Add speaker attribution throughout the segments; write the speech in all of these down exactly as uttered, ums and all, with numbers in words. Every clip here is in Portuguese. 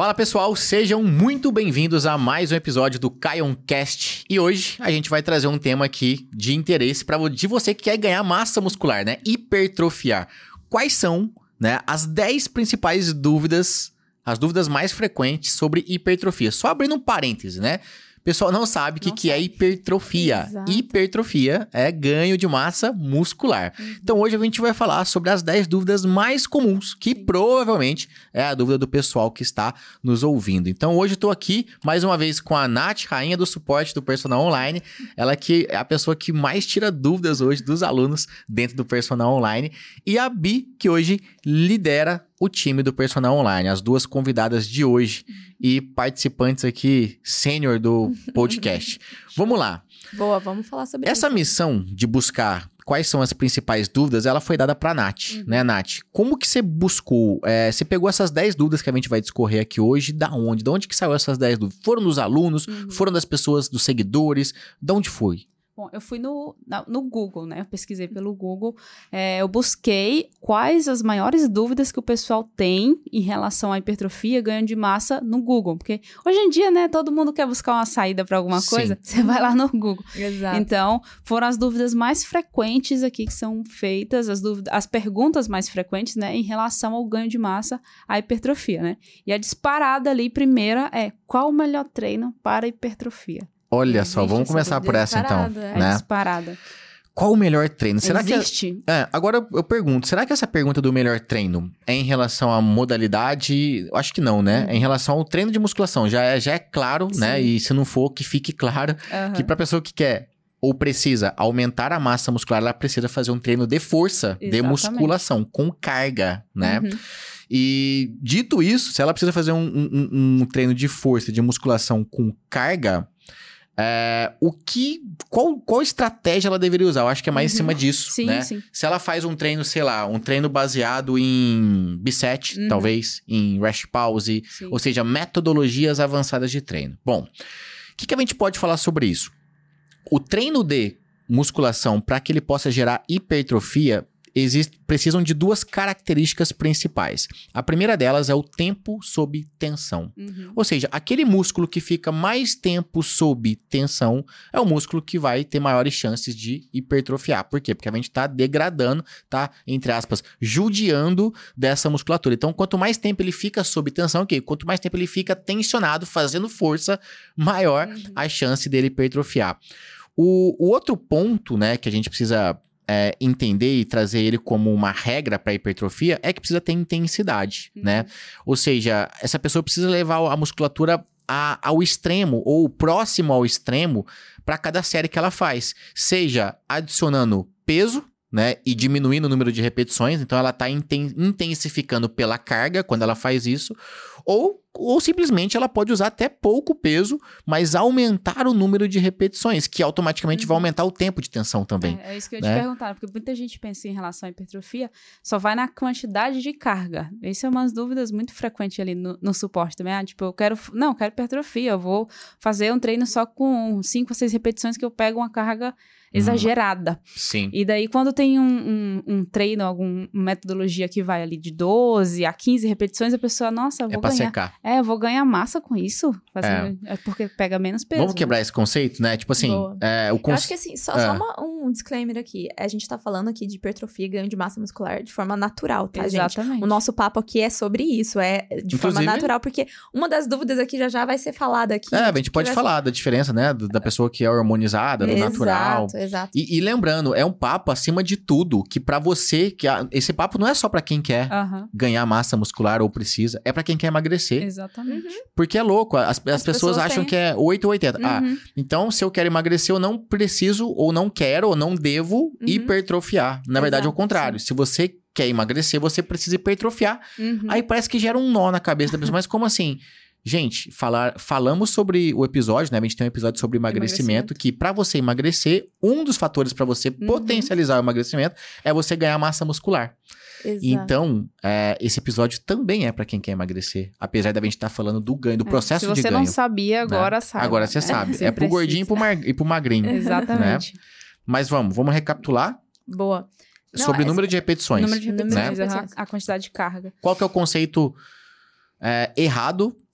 Speaker 1: Fala pessoal, sejam muito bem-vindos a mais um episódio do KionCast. E hoje a gente vai trazer um tema aqui de interesse para de você que quer ganhar massa muscular, né? Hipertrofiar. Quais são, né, as dez principais dúvidas, as dúvidas mais frequentes sobre hipertrofia? Só abrindo um parêntese, né? O pessoal não sabe o que, que é hipertrofia.
Speaker 2: Exato.
Speaker 1: Hipertrofia é ganho de massa muscular. Uhum. Então hoje a gente vai falar sobre as dez dúvidas mais comuns, que Sim. provavelmente é a dúvida do pessoal que está nos ouvindo. Então hoje eu tô aqui mais uma vez com a Nath, rainha do suporte do Personal Online. Ela que é a pessoa que mais tira dúvidas hoje dos alunos dentro do Personal Online. E a Bi, que hoje lidera o time do Personal Online, as duas convidadas de hoje e participantes aqui sênior do podcast. Vamos lá.
Speaker 2: Boa, vamos falar sobre
Speaker 1: Essa
Speaker 2: isso.
Speaker 1: missão de buscar quais são as principais dúvidas, ela foi dada para a Nath, uhum. né, Nath? Como que você buscou? É, você pegou essas dez dúvidas que a gente vai discorrer aqui hoje, da onde? Da onde que saiu essas dez dúvidas? Foram dos alunos? Uhum. Foram das pessoas, dos seguidores? De onde foi?
Speaker 2: Bom, eu fui no, no Google, né? Eu pesquisei pelo Google. É, eu busquei quais as maiores dúvidas que o pessoal tem em relação à hipertrofia, ganho de massa no Google. Porque hoje em dia, né? Todo mundo quer buscar uma saída para alguma coisa. Sim. Você vai lá no Google.
Speaker 3: Exato.
Speaker 2: Então, foram as dúvidas mais frequentes aqui que são feitas, as, dúvidas, as perguntas mais frequentes, né? Em relação ao ganho de massa, à hipertrofia, né? E a disparada ali, primeira, é qual o melhor treino para hipertrofia?
Speaker 1: Olha só, vamos começar por essa então,
Speaker 2: é
Speaker 1: né?
Speaker 2: Disparada.
Speaker 1: Qual o melhor treino? Será
Speaker 2: Existe?
Speaker 1: Que é, agora eu pergunto, será que essa pergunta do melhor treino é em relação à modalidade? Eu acho que não, né? Hum. É em relação ao treino de musculação. Já é, já é claro, Sim. né? E se não for, que fique claro uhum. que para pessoa que quer ou precisa aumentar a massa muscular, ela precisa fazer um treino de força, Exatamente. de musculação, com carga, né? Uhum. E dito isso, se ela precisa fazer um, um, um treino de força, de musculação com carga, É, o que, qual, qual estratégia ela deveria usar? Eu acho que é mais uhum. em cima disso,
Speaker 2: sim,
Speaker 1: né?
Speaker 2: Sim.
Speaker 1: Se ela faz um treino, sei lá, um treino baseado em bisete, uhum. talvez, em rest pause, sim. ou seja, metodologias avançadas de treino. Bom, o que, que a gente pode falar sobre isso? O treino de musculação, para que ele possa gerar hipertrofia, Existe, precisam de duas características principais. A primeira delas é o tempo sob tensão. Uhum. Ou seja, aquele músculo que fica mais tempo sob tensão é o músculo que vai ter maiores chances de hipertrofiar. Por quê? Porque a gente está degradando, tá, entre aspas, judiando dessa musculatura. Então, quanto mais tempo ele fica sob tensão, okay, quanto mais tempo ele fica tensionado, fazendo força, maior uhum. a chance dele hipertrofiar. O, o outro ponto, né, que a gente precisa É, entender e trazer ele como uma regra para hipertrofia é que precisa ter intensidade, uhum. né? Ou seja, essa pessoa precisa levar a musculatura a, ao extremo ou próximo ao extremo para cada série que ela faz. Seja adicionando peso, né? E diminuindo o número de repetições. Então, ela está inten- intensificando pela carga quando ela faz isso. Ou, ou simplesmente ela pode usar até pouco peso, mas aumentar o número de repetições, que automaticamente uhum. vai aumentar o tempo de tensão também.
Speaker 2: É, é isso que eu ia
Speaker 1: né?
Speaker 2: te perguntar, porque muita gente pensa em relação à hipertrofia, só vai na quantidade de carga. Isso é umas dúvidas muito frequentes ali no, no suporte também. Ah, tipo, eu quero, não, eu quero hipertrofia, eu vou fazer um treino só com cinco ou seis repetições que eu pego uma carga exagerada.
Speaker 1: Hum, sim.
Speaker 2: E daí, quando tem um, um, um treino, alguma metodologia que vai ali de doze a quinze repetições, a pessoa, nossa, eu vou
Speaker 1: é pra
Speaker 2: ganhar.
Speaker 1: Secar.
Speaker 2: É, eu vou ganhar massa com isso. Fazendo, é. é porque pega menos peso.
Speaker 1: Vamos quebrar
Speaker 2: né?
Speaker 1: esse conceito, né? Tipo assim, é, o conce...
Speaker 3: Eu acho que assim, só,
Speaker 1: é.
Speaker 3: só uma, um disclaimer aqui. A gente tá falando aqui de hipertrofia e ganho de massa muscular de forma natural, tá,
Speaker 2: Exatamente.
Speaker 3: gente? O nosso papo aqui é sobre isso, é de
Speaker 1: Inclusive,
Speaker 3: forma natural, porque uma das dúvidas aqui já já vai ser falada aqui.
Speaker 1: É, a gente pode falar ser... da diferença, né? Da pessoa que é hormonizada, do
Speaker 3: exato,
Speaker 1: natural.
Speaker 3: Exato,
Speaker 1: e, e lembrando, é um papo acima de tudo, que pra você, que a, esse papo não é só pra quem quer uhum. ganhar massa muscular ou precisa, é pra quem quer emagrecer.
Speaker 2: Exatamente.
Speaker 3: Uhum.
Speaker 1: Porque é louco, as, as, as pessoas, pessoas acham
Speaker 3: têm...
Speaker 1: que é oito ou oitenta. Uhum. Ah, então se eu quero emagrecer, eu não preciso, ou não quero, ou não devo uhum. hipertrofiar. Na verdade, é o contrário. Sim. Se você quer emagrecer, você precisa hipertrofiar. Uhum. Aí parece que gera um nó na cabeça da pessoa. Mas como assim? Gente, falar, falamos sobre o episódio, né? A gente tem um episódio sobre emagrecimento, emagrecimento. Que pra você emagrecer, um dos fatores pra você uhum. potencializar o emagrecimento é você ganhar massa muscular.
Speaker 3: Exato.
Speaker 1: Então, é, esse episódio também é pra quem quer emagrecer. Apesar da gente estar falando do ganho, do
Speaker 2: é,
Speaker 1: processo de ganho.
Speaker 2: Se você não sabia, agora né? sabe.
Speaker 1: Agora você
Speaker 2: é,
Speaker 1: sabe.
Speaker 2: Você
Speaker 1: é pro
Speaker 2: precisa.
Speaker 1: gordinho e pro, mar, e pro magrinho.
Speaker 2: Exatamente.
Speaker 1: Né? Mas vamos, vamos recapitular.
Speaker 3: Boa. Não,
Speaker 1: sobre o
Speaker 3: essa...
Speaker 1: número de repetições.
Speaker 2: Número de repetições,
Speaker 1: né?
Speaker 2: a, a quantidade de carga.
Speaker 1: Qual que é o conceito é, errado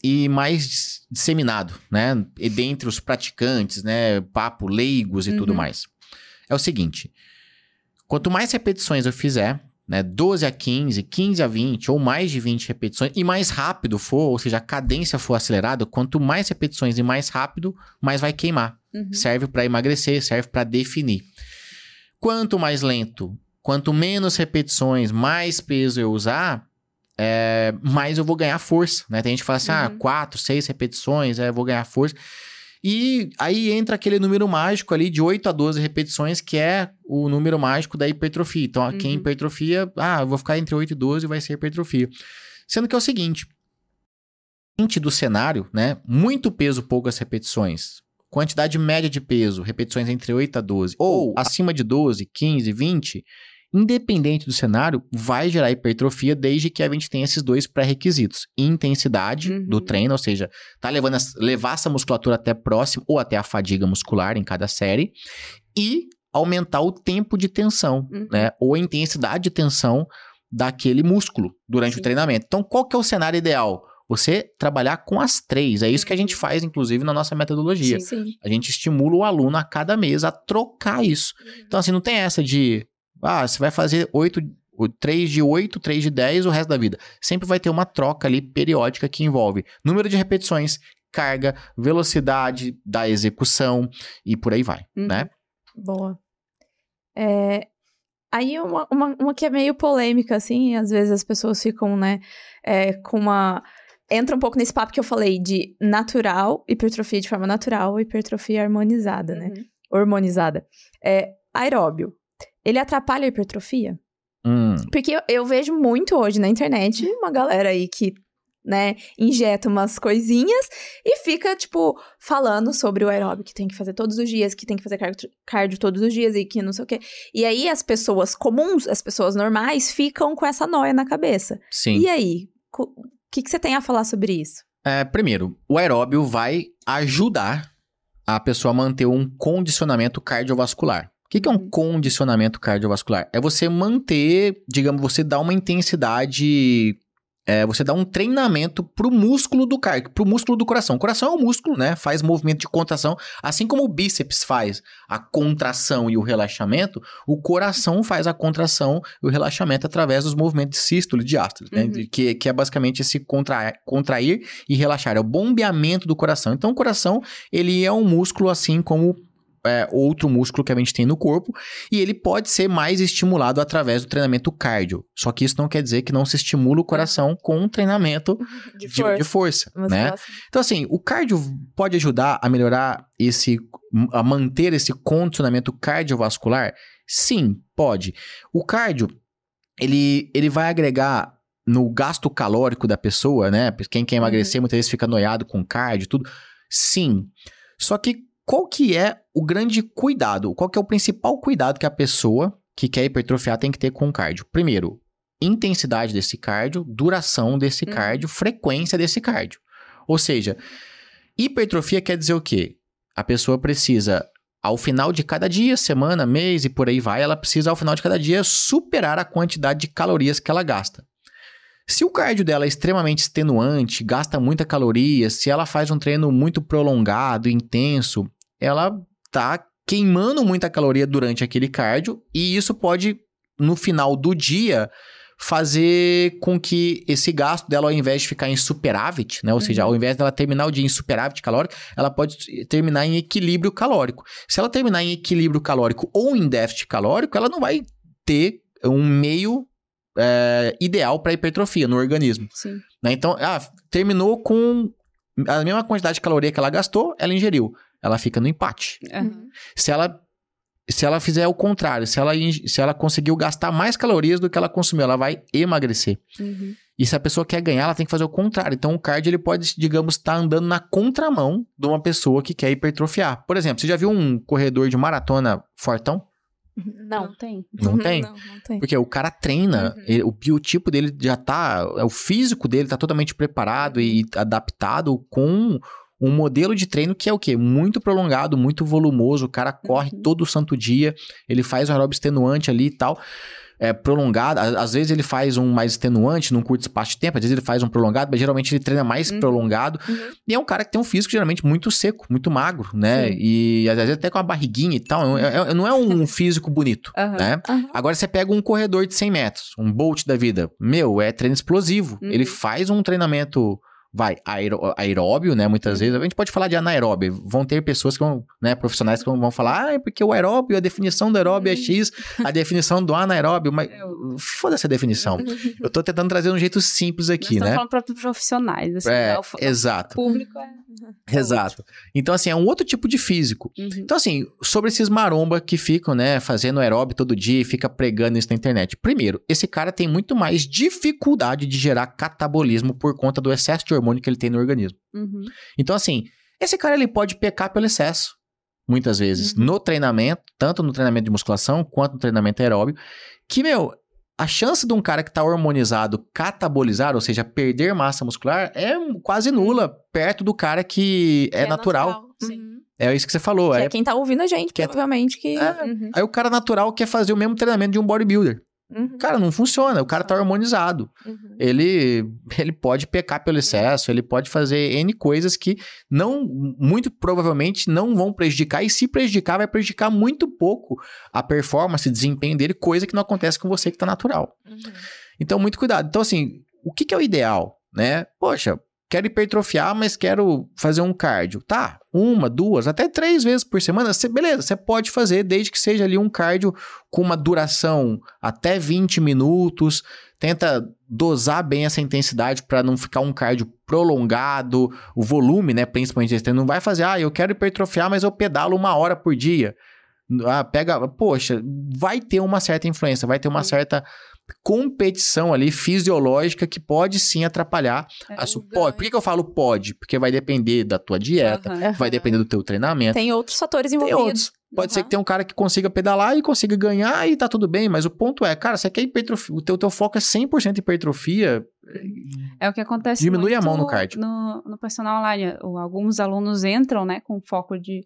Speaker 1: e mais disseminado, né? E dentre os praticantes, né? Papo leigos e uhum. tudo mais. É o seguinte, quanto mais repetições eu fizer, né? doze a quinze, quinze a vinte ou mais de vinte repetições, e mais rápido for, ou seja, a cadência for acelerada, quanto mais repetições e mais rápido, mais vai queimar. Uhum. Serve para emagrecer, serve para definir. Quanto mais lento, quanto menos repetições, mais peso eu usar, é, mais eu vou ganhar força, né? Tem gente que fala assim, uhum. ah, quatro, seis repetições, é, eu vou ganhar força. E aí entra aquele número mágico ali de oito a doze repetições, que é o número mágico da hipertrofia. Então, uhum. quem hipertrofia, ah, eu vou ficar entre oito e doze e vai ser hipertrofia. Sendo que é o seguinte, do cenário, né? Muito peso, poucas repetições. Quantidade média de peso, repetições entre oito a doze, ou acima de doze, quinze, vinte, independente do cenário, vai gerar hipertrofia desde que a gente tenha esses dois pré-requisitos. Intensidade uhum. do treino, ou seja, tá levando a, levar essa musculatura até próximo ou até a fadiga muscular em cada série, e aumentar o tempo de tensão, uhum. né? Ou a intensidade de tensão daquele músculo durante Sim. o treinamento. Então, qual que é o cenário ideal? Você trabalhar com as três. É isso que a gente faz, inclusive, na nossa metodologia. Sim, sim. A gente estimula o aluno a cada mês a trocar isso. Então, assim, não tem essa de... Ah, você vai fazer oito, três de oito, três de dez o resto da vida. Sempre vai ter uma troca ali periódica que envolve número de repetições, carga, velocidade da execução e por aí vai, uhum. né?
Speaker 3: Boa. É... Aí uma, uma, uma que é meio polêmica, assim, às vezes as pessoas ficam, né, é, com uma... Entra um pouco nesse papo que eu falei de natural, hipertrofia de forma natural, hipertrofia harmonizada, uhum. né? Hormonizada. É, aeróbio. Ele atrapalha a hipertrofia? Hum. Porque eu, eu vejo muito hoje na internet uma galera aí que, né, injeta umas coisinhas e fica, tipo, falando sobre o aeróbio, que tem que fazer todos os dias, que tem que fazer cardio, cardio todos os dias e que não sei o quê. E aí as pessoas comuns, as pessoas normais, ficam com essa noia na cabeça.
Speaker 1: Sim.
Speaker 3: E aí, o que, que você tem a falar sobre isso?
Speaker 1: É, primeiro, o aeróbio vai ajudar a pessoa a manter um condicionamento cardiovascular. O que, que é um condicionamento cardiovascular? É você manter, digamos, você dar uma intensidade, é, você dá um treinamento pro músculo do cardio, pro músculo do coração. O coração é um músculo, né? Faz movimento de contração, assim como o bíceps faz a contração e o relaxamento, o coração faz a contração e o relaxamento através dos movimentos de sístole e diástole, né? Uhum. Que, que é basicamente esse contra, contrair e relaxar, é o bombeamento do coração. Então, o coração, ele é um músculo assim como... É, outro músculo que a gente tem no corpo, e ele pode ser mais estimulado através do treinamento cardio. Só que isso não quer dizer que não se estimula o coração com um treinamento de, de força, de força né? Então, assim, o cardio pode ajudar a melhorar esse, a manter esse condicionamento cardiovascular? Sim, pode. O cardio, ele, ele vai agregar no gasto calórico da pessoa, né? Quem quer emagrecer, uhum. muitas vezes fica noiado com cardio e tudo. Sim. Só que qual que é o grande cuidado? Qual que é o principal cuidado que a pessoa que quer hipertrofiar tem que ter com o cardio? Primeiro, intensidade desse cardio, duração desse uhum. cardio, frequência desse cardio. Ou seja, hipertrofia quer dizer o quê? A pessoa precisa, ao final de cada dia, semana, mês e por aí vai, ela precisa, ao final de cada dia, superar a quantidade de calorias que ela gasta. Se o cardio dela é extremamente extenuante, gasta muita caloria, se ela faz um treino muito prolongado, intenso, ela tá queimando muita caloria durante aquele cardio, e isso pode, no final do dia, fazer com que esse gasto dela, ao invés de ficar em superávit, né? Ou uhum. seja, ao invés dela terminar o dia em superávit calórico, ela pode terminar em equilíbrio calórico. Se ela terminar em equilíbrio calórico ou em déficit calórico, ela não vai ter um meio é, ideal para hipertrofia no organismo.
Speaker 2: Sim.
Speaker 1: Né? Então, ah, terminou com a mesma quantidade de caloria que ela gastou, ela ingeriu. Ela fica no empate. Uhum. Se ela, se ela fizer o contrário, se ela, se ela conseguiu gastar mais calorias do que ela consumiu, ela vai emagrecer. Uhum. E se a pessoa quer ganhar, ela tem que fazer o contrário. Então, o cardio, ele pode, digamos, estar tá andando na contramão de uma pessoa que quer hipertrofiar. Por exemplo, você já viu um corredor de maratona fortão?
Speaker 3: Não, não tem.
Speaker 1: Não tem?
Speaker 3: Não, não tem.
Speaker 1: Porque o cara treina, uhum. ele, o biotipo dele já tá... O físico dele tá totalmente preparado e adaptado com... um modelo de treino que é o quê? Muito prolongado, muito volumoso, o cara corre uhum. todo santo dia, ele faz um aeróbio extenuante ali e tal. é, prolongado, às vezes ele faz um mais extenuante num curto espaço de tempo, às vezes ele faz um prolongado, mas geralmente ele treina mais uhum. prolongado. Uhum. E é um cara que tem um físico geralmente muito seco, muito magro, né? Sim. E às vezes até com uma barriguinha e tal. Uhum. É, é, não é um físico bonito, uhum. né? Uhum. Agora você pega um corredor de cem metros, um Bolt da vida. Meu, é treino explosivo. Uhum. Ele faz um treinamento... Vai, aeró aeróbio, né? Muitas vezes. A gente pode falar de anaeróbio. Vão ter pessoas que vão, né? Profissionais que vão falar, ah, é porque o aeróbio, a definição do aeróbio é X, a definição do anaeróbio, mas foda-se a definição. Eu tô tentando trazer um jeito simples aqui,
Speaker 2: Nós
Speaker 1: né?
Speaker 2: falando para profissionais, assim,
Speaker 1: é,
Speaker 2: né? O
Speaker 1: exato.
Speaker 2: público é...
Speaker 1: Exato. Então, assim, é um outro tipo de físico. Uhum. Então, assim, sobre esses maromba que ficam, né, fazendo aeróbio todo dia e fica pregando isso na internet. Primeiro, esse cara tem muito mais dificuldade de gerar catabolismo por conta do excesso de hormônio que ele tem no organismo. Uhum. Então, assim, esse cara ele pode pecar pelo excesso, muitas vezes, uhum. no treinamento, tanto no treinamento de musculação quanto no treinamento aeróbio, que, meu... A chance de um cara que tá hormonizado catabolizar, ou seja, perder massa muscular, é quase nula perto do cara que é, é natural. natural.
Speaker 3: Sim.
Speaker 1: É isso que você falou.
Speaker 3: Que
Speaker 1: é,
Speaker 3: é quem tá ouvindo a gente, que provavelmente. Que...
Speaker 1: É, uhum. Aí o cara natural quer fazer o mesmo treinamento de um bodybuilder. Uhum. Cara, não funciona. O cara tá hormonizado. Uhum. Ele, ele pode pecar pelo excesso, ele pode fazer N coisas que não, muito provavelmente não vão prejudicar. E se prejudicar, vai prejudicar muito pouco a performance, desempenho dele, coisa que não acontece com você que tá natural. Uhum. Então, muito cuidado. Então, assim, o que, que é o ideal, né? Poxa, quero hipertrofiar, mas quero fazer um cardio. Tá, uma, duas, até três vezes por semana, cê, beleza, você pode fazer, desde que seja ali um cardio com uma duração até vinte minutos. Tenta dosar bem essa intensidade para não ficar um cardio prolongado, o volume, né, principalmente. Você não vai fazer, ah, eu quero hipertrofiar, mas eu pedalo uma hora por dia. Ah, pega, poxa, vai ter uma certa influência, vai ter uma certa... competição ali fisiológica que pode sim atrapalhar é, a sua... Pode. Por que, que eu falo pode? Porque vai depender da tua dieta, uhum, vai depender do teu treinamento.
Speaker 3: Tem outros fatores envolvidos.
Speaker 1: Tem outros. Pode uhum. ser que tenha um cara que consiga pedalar e consiga ganhar e tá tudo bem, mas o ponto é, cara, você quer hipertrofia, o teu, teu foco é cem por cento hipertrofia.
Speaker 2: É o que acontece
Speaker 1: diminui
Speaker 2: muito
Speaker 1: a mão no cardio.
Speaker 2: No, no personal online. Alguns alunos entram, né, com foco de...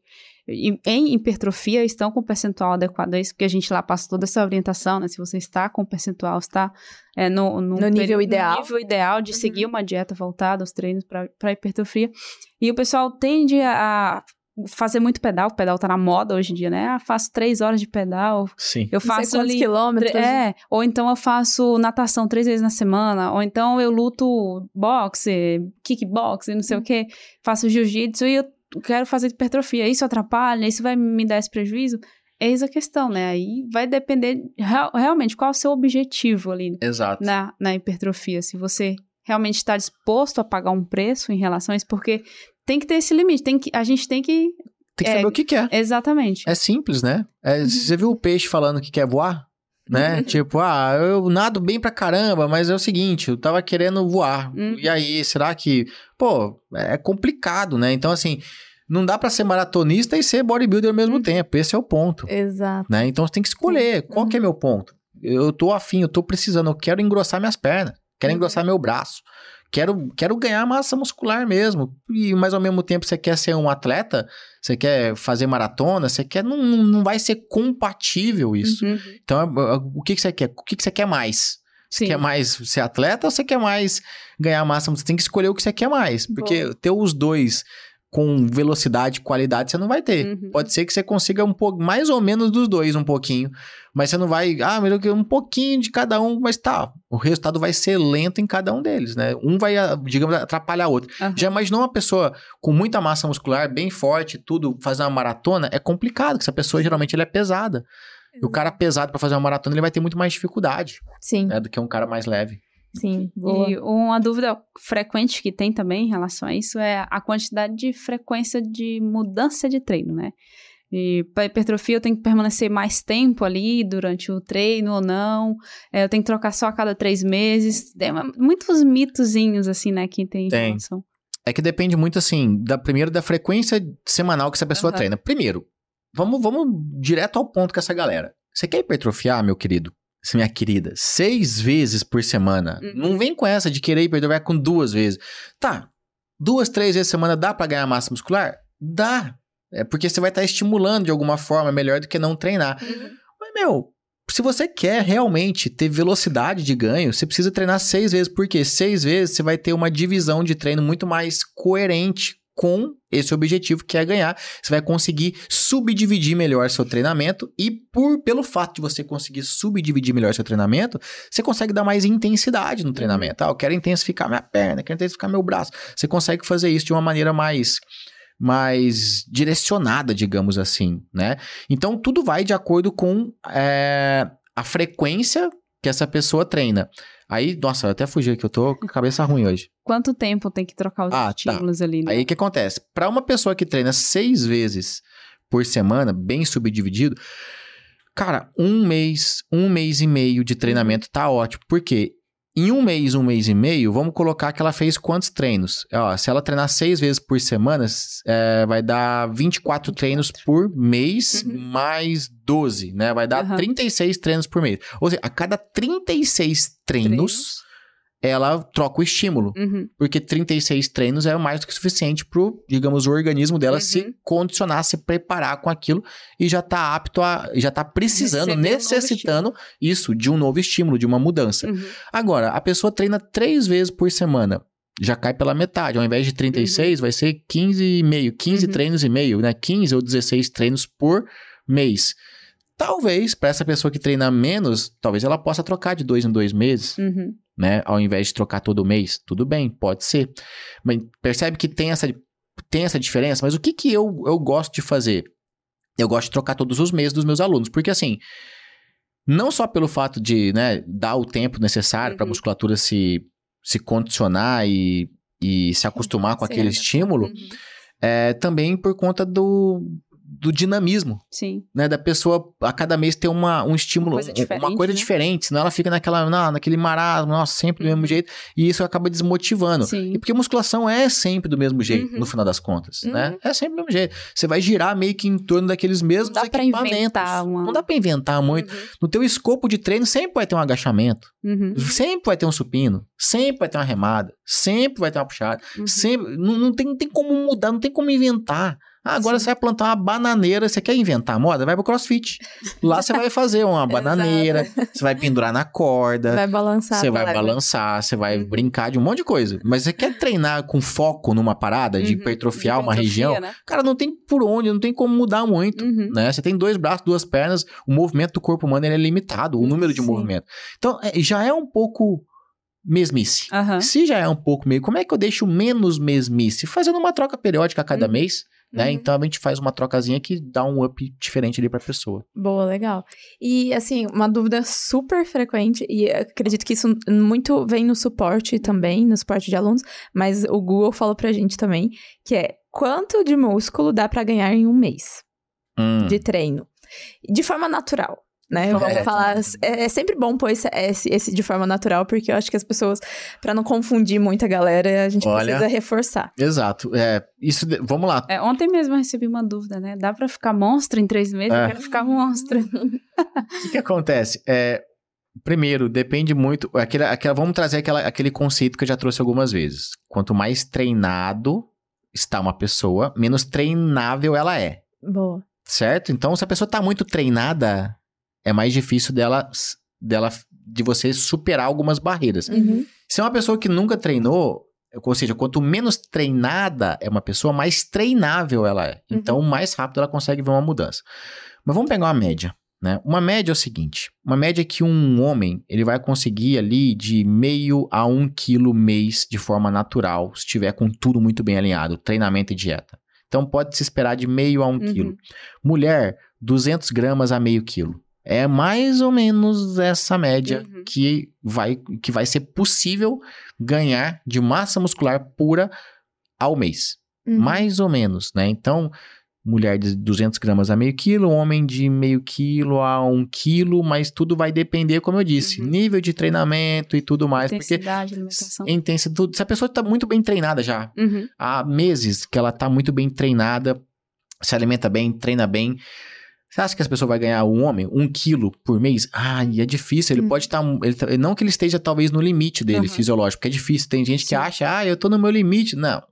Speaker 2: em hipertrofia, estão com o percentual adequado a isso, porque a gente lá passa toda essa orientação, né? Se você está com o percentual, está é, no, no,
Speaker 3: no nível
Speaker 2: no
Speaker 3: ideal.
Speaker 2: nível ideal de uhum. seguir uma dieta voltada aos treinos para hipertrofia. E o pessoal tende a fazer muito pedal, o pedal tá na moda hoje em dia, né? Ah, faço três horas de pedal.
Speaker 1: Sim.
Speaker 2: Eu faço ali...
Speaker 3: quilômetros.
Speaker 2: É, ou então eu faço natação três vezes na semana, ou então eu luto boxe, kickboxe, não sei uhum. o quê, faço jiu-jitsu e eu quero fazer hipertrofia. Isso atrapalha? Isso vai me dar esse prejuízo? Eis a questão, né? Aí vai depender real, realmente qual é o seu objetivo ali
Speaker 1: Exato.
Speaker 2: Na, na hipertrofia. Se você realmente está disposto a pagar um preço em relação a isso, porque tem que ter esse limite. Tem que, a gente tem que...
Speaker 1: Tem que é, saber o que quer.
Speaker 2: Exatamente.
Speaker 1: É simples, né? É, uhum. Você viu o peixe falando que quer voar? Né? Uhum. Tipo, ah, eu nado bem pra caramba, mas é o seguinte, eu tava querendo voar. Uhum. E aí, será que... Pô, é complicado, né? Então, assim, não dá pra ser maratonista e ser bodybuilder ao mesmo uhum. tempo. Esse é o ponto.
Speaker 3: Exato.
Speaker 1: Né? Então, você tem que escolher. Qual uhum. que é meu ponto? Eu tô afim, eu tô precisando, eu quero engrossar minhas pernas. Quero uhum. engrossar meu braço. Quero, quero ganhar massa muscular mesmo. E, mas, ao mesmo tempo, você quer ser um atleta... Você quer fazer maratona, você quer... Não, não vai ser compatível isso. Uhum. Então, o que, que você quer? O que, que você quer mais? Você Sim. quer mais ser atleta ou você quer mais ganhar massa? Você tem que escolher o que você quer mais. Porque Bom. ter os dois com velocidade e qualidade, você não vai ter. Uhum. Pode ser que você consiga um pouco, mais ou menos dos dois, um pouquinho. Mas você não vai... Ah, mas eu quero um pouquinho de cada um. Mas tá, o resultado vai ser lento em cada um deles, né? Um vai, digamos, atrapalhar o outro. Uhum. Já imaginou uma pessoa com muita massa muscular, bem forte, tudo, fazer uma maratona? É complicado, porque essa pessoa, geralmente, ela é pesada. Uhum. E o cara pesado para fazer uma maratona, ele vai ter muito mais dificuldade.
Speaker 3: Sim.
Speaker 1: Né, do que um cara mais leve.
Speaker 3: Sim, boa.
Speaker 2: E uma dúvida frequente que tem também em relação a isso é a quantidade de frequência de mudança de treino, né? E para hipertrofia eu tenho que permanecer mais tempo ali durante o treino ou não, é, eu tenho que trocar só a cada três meses, tem muitos mitozinhos assim, né, que tem,
Speaker 1: tem.
Speaker 2: em relação.
Speaker 1: É que depende muito assim, da, primeiro da frequência semanal que essa pessoa uhum. treina. Primeiro, vamos, vamos direto ao ponto com essa galera. Você quer hipertrofiar, meu querido? Minha querida, seis vezes por semana. Uhum. Não vem com essa de querer hipertrofiar com duas vezes. Tá, duas, três vezes por semana dá pra ganhar massa muscular? Dá. É porque você vai estar estimulando de alguma forma melhor do que não treinar. Uhum. Mas, meu, Se você quer realmente ter velocidade de ganho, você precisa treinar seis vezes. Por quê? Seis vezes você vai ter uma divisão de treino muito mais coerente com esse objetivo que é ganhar. Você vai conseguir subdividir melhor seu treinamento e por, pelo fato de você conseguir subdividir melhor seu treinamento, você consegue dar mais intensidade no treinamento. Ah, eu quero intensificar minha perna, quero intensificar meu braço. Você consegue fazer isso de uma maneira mais... mais direcionada, digamos assim, né? Então, tudo vai de acordo com é, a frequência que essa pessoa treina. Aí, nossa, eu até fugi aqui, eu tô com a cabeça ruim hoje.
Speaker 2: Quanto tempo tem que trocar os
Speaker 1: ah,
Speaker 2: estímulos
Speaker 1: tá.
Speaker 2: ali, né?
Speaker 1: Aí, o que acontece? Para uma pessoa que treina seis vezes por semana, bem subdividido, cara, um mês, um mês e meio de treinamento tá ótimo. Por quê? Em um mês, um mês e meio, vamos colocar que ela fez quantos treinos? Ó, se ela treinar seis vezes por semana, é, vai dar vinte e quatro treinos por mês, uhum. mais doze, né? Vai dar uhum. trinta e seis treinos por mês. Ou seja, a cada trinta e seis treinos, treinos. ela troca o estímulo. Uhum. Porque trinta e seis treinos é mais do que suficiente pro, digamos, o organismo dela uhum. se condicionar, se preparar com aquilo e já tá apto a... já tá precisando, Receber necessitando um isso, de um novo estímulo, de uma mudança. Uhum. Agora, a pessoa treina três vezes por semana. Já cai pela metade. Ao invés de trinta e seis, uhum. vai ser quinze e meio. quinze uhum. treinos e meio, né? quinze ou dezesseis treinos por mês. Talvez, para essa pessoa que treina menos, talvez ela possa trocar de dois em dois meses. Uhum. Né? Ao invés de trocar todo mês, tudo bem, pode ser. Mas percebe que tem essa, tem essa diferença? Mas o que, que eu, eu gosto de fazer? Eu gosto de trocar todos os meses dos meus alunos, porque assim, não só pelo fato de, né, dar o tempo necessário uhum. para a musculatura se, se condicionar e, e se acostumar com Sim, aquele estímulo, uhum. é, também por conta do... do dinamismo,
Speaker 2: Sim.
Speaker 1: né? Da pessoa a cada mês ter uma, um estímulo, uma coisa, uma coisa né? diferente, senão ela fica naquela, na, naquele marasmo, nossa, sempre do uhum. mesmo jeito, e isso acaba desmotivando.
Speaker 2: Sim.
Speaker 1: E porque musculação é sempre do mesmo jeito,
Speaker 2: uhum.
Speaker 1: no final das contas,
Speaker 2: uhum.
Speaker 1: né? É sempre do mesmo jeito. Você vai girar meio que em torno daqueles mesmos
Speaker 2: Não dá
Speaker 1: equipamentos.
Speaker 2: Pra inventar uma...
Speaker 1: Não dá pra inventar muito. Uhum. No teu escopo de treino sempre vai ter um agachamento, uhum. sempre vai ter um supino, sempre vai ter uma remada, sempre vai ter uma puxada, uhum. sempre, não, não, tem, não tem como mudar, não tem como inventar. Ah, agora Sim. você vai plantar uma bananeira, você quer inventar moda? Vai pro CrossFit. Lá você vai fazer uma bananeira, você vai pendurar na corda.
Speaker 3: Vai balançar.
Speaker 1: Você vai balançar, você vai uhum. brincar de um monte de coisa. Mas você quer treinar com foco numa parada, de uhum. hipertrofiar de uma região? Né? Cara, não tem por onde, não tem como mudar muito, uhum. né? Você tem dois braços, duas pernas, o movimento do corpo humano ele é limitado, o número de Sim. movimento. Então, é, já é um pouco... mesmice. Uhum. Se já é um pouco meio, como é que eu deixo menos mesmice? Fazendo uma troca periódica a cada uhum. mês, né? Uhum. Então a gente faz uma trocazinha que dá um up diferente ali pra pessoa.
Speaker 3: Boa, legal. E assim, uma dúvida super frequente, e acredito que isso muito vem no suporte também, no suporte de alunos, mas o Google falou pra gente também, que é quanto de músculo dá pra ganhar em um mês hum. de treino? De forma natural. Né? Vamos é. falar, é, é sempre bom pôr esse, esse, esse de forma natural, porque eu acho que as pessoas, pra não confundir muita galera, a gente Olha, precisa reforçar.
Speaker 1: Exato. É, isso, vamos lá.
Speaker 2: É, ontem mesmo eu recebi uma dúvida, né? Dá pra ficar monstro em três meses? É. Eu quero ficar monstro.
Speaker 1: O que, que acontece? É, primeiro, depende muito... Aquela, aquela, vamos trazer aquela, aquele conceito que eu já trouxe algumas vezes. Quanto mais treinado está uma pessoa, menos treinável ela é.
Speaker 3: Boa.
Speaker 1: Certo? Então, se a pessoa tá muito treinada... é mais difícil dela, dela, de você superar algumas barreiras.
Speaker 3: Uhum.
Speaker 1: Se é uma pessoa que nunca treinou, ou seja, quanto menos treinada é uma pessoa, mais treinável ela é. Uhum. Então, mais rápido ela consegue ver uma mudança. Mas vamos pegar uma média, né? Uma média é o seguinte, uma média é que um homem, ele vai conseguir ali de meio a um quilo mês de forma natural, se tiver com tudo muito bem alinhado, treinamento e dieta. Então, pode se esperar de meio a um uhum. quilo. Mulher, duzentos gramas a meio quilo. É mais ou menos essa média uhum. que, vai, que vai ser possível ganhar de massa muscular pura ao mês. Uhum. Mais ou menos, né? Então, mulher de duzentos gramas a meio quilo, homem de meio quilo a um quilo, mas tudo vai depender, como eu disse, uhum. nível de treinamento e tudo mais.
Speaker 2: Intensidade, alimentação.
Speaker 1: Intensidade, se a pessoa está muito bem treinada já, uhum. há meses que ela está muito bem treinada, se alimenta bem, treina bem... Você acha que essa pessoa vai ganhar, um homem, um quilo por mês? Ah, e é difícil, ele hum. pode estar... Tá, não que ele esteja talvez no limite dele, uhum. fisiológico, porque é difícil. Tem gente Sim. que acha, ah, eu tô no meu limite. Não.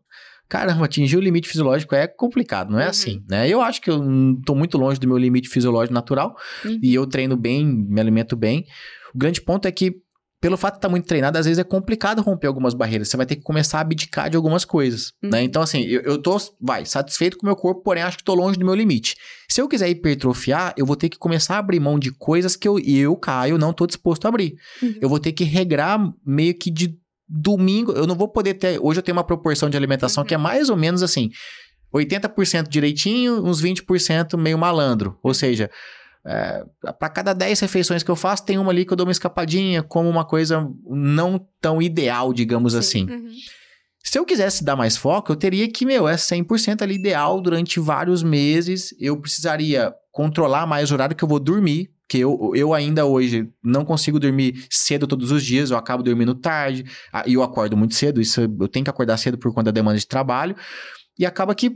Speaker 1: caramba, atingir o limite fisiológico é complicado, não é uhum. assim, né? Eu acho que eu tô muito longe do meu limite fisiológico natural uhum. e eu treino bem, me alimento bem. O grande ponto é que, pelo fato de estar muito treinado, às vezes é complicado romper algumas barreiras. Você vai ter que começar a abdicar de algumas coisas, uhum. né? Então, assim, eu, eu tô, vai, satisfeito com o meu corpo, porém acho que tô longe do meu limite. Se eu quiser hipertrofiar, eu vou ter que começar a abrir mão de coisas que eu, eu Caio, não tô disposto a abrir. Uhum. Eu vou ter que regrar meio que de domingo. Eu não vou poder ter... Hoje eu tenho uma proporção de alimentação uhum. que é mais ou menos assim, oitenta por cento direitinho, uns vinte por cento meio malandro. Ou seja... É, para cada dez refeições que eu faço, tem uma ali que eu dou uma escapadinha, como uma coisa não tão ideal, digamos Sim. assim. Uhum. Se eu quisesse dar mais foco, eu teria que, meu, é cem por cento ali ideal durante vários meses. Eu precisaria controlar mais o horário que eu vou dormir, que eu, eu ainda hoje não consigo dormir cedo todos os dias, eu acabo dormindo tarde, e eu acordo muito cedo, isso eu tenho que acordar cedo por conta da demanda de trabalho, e acaba que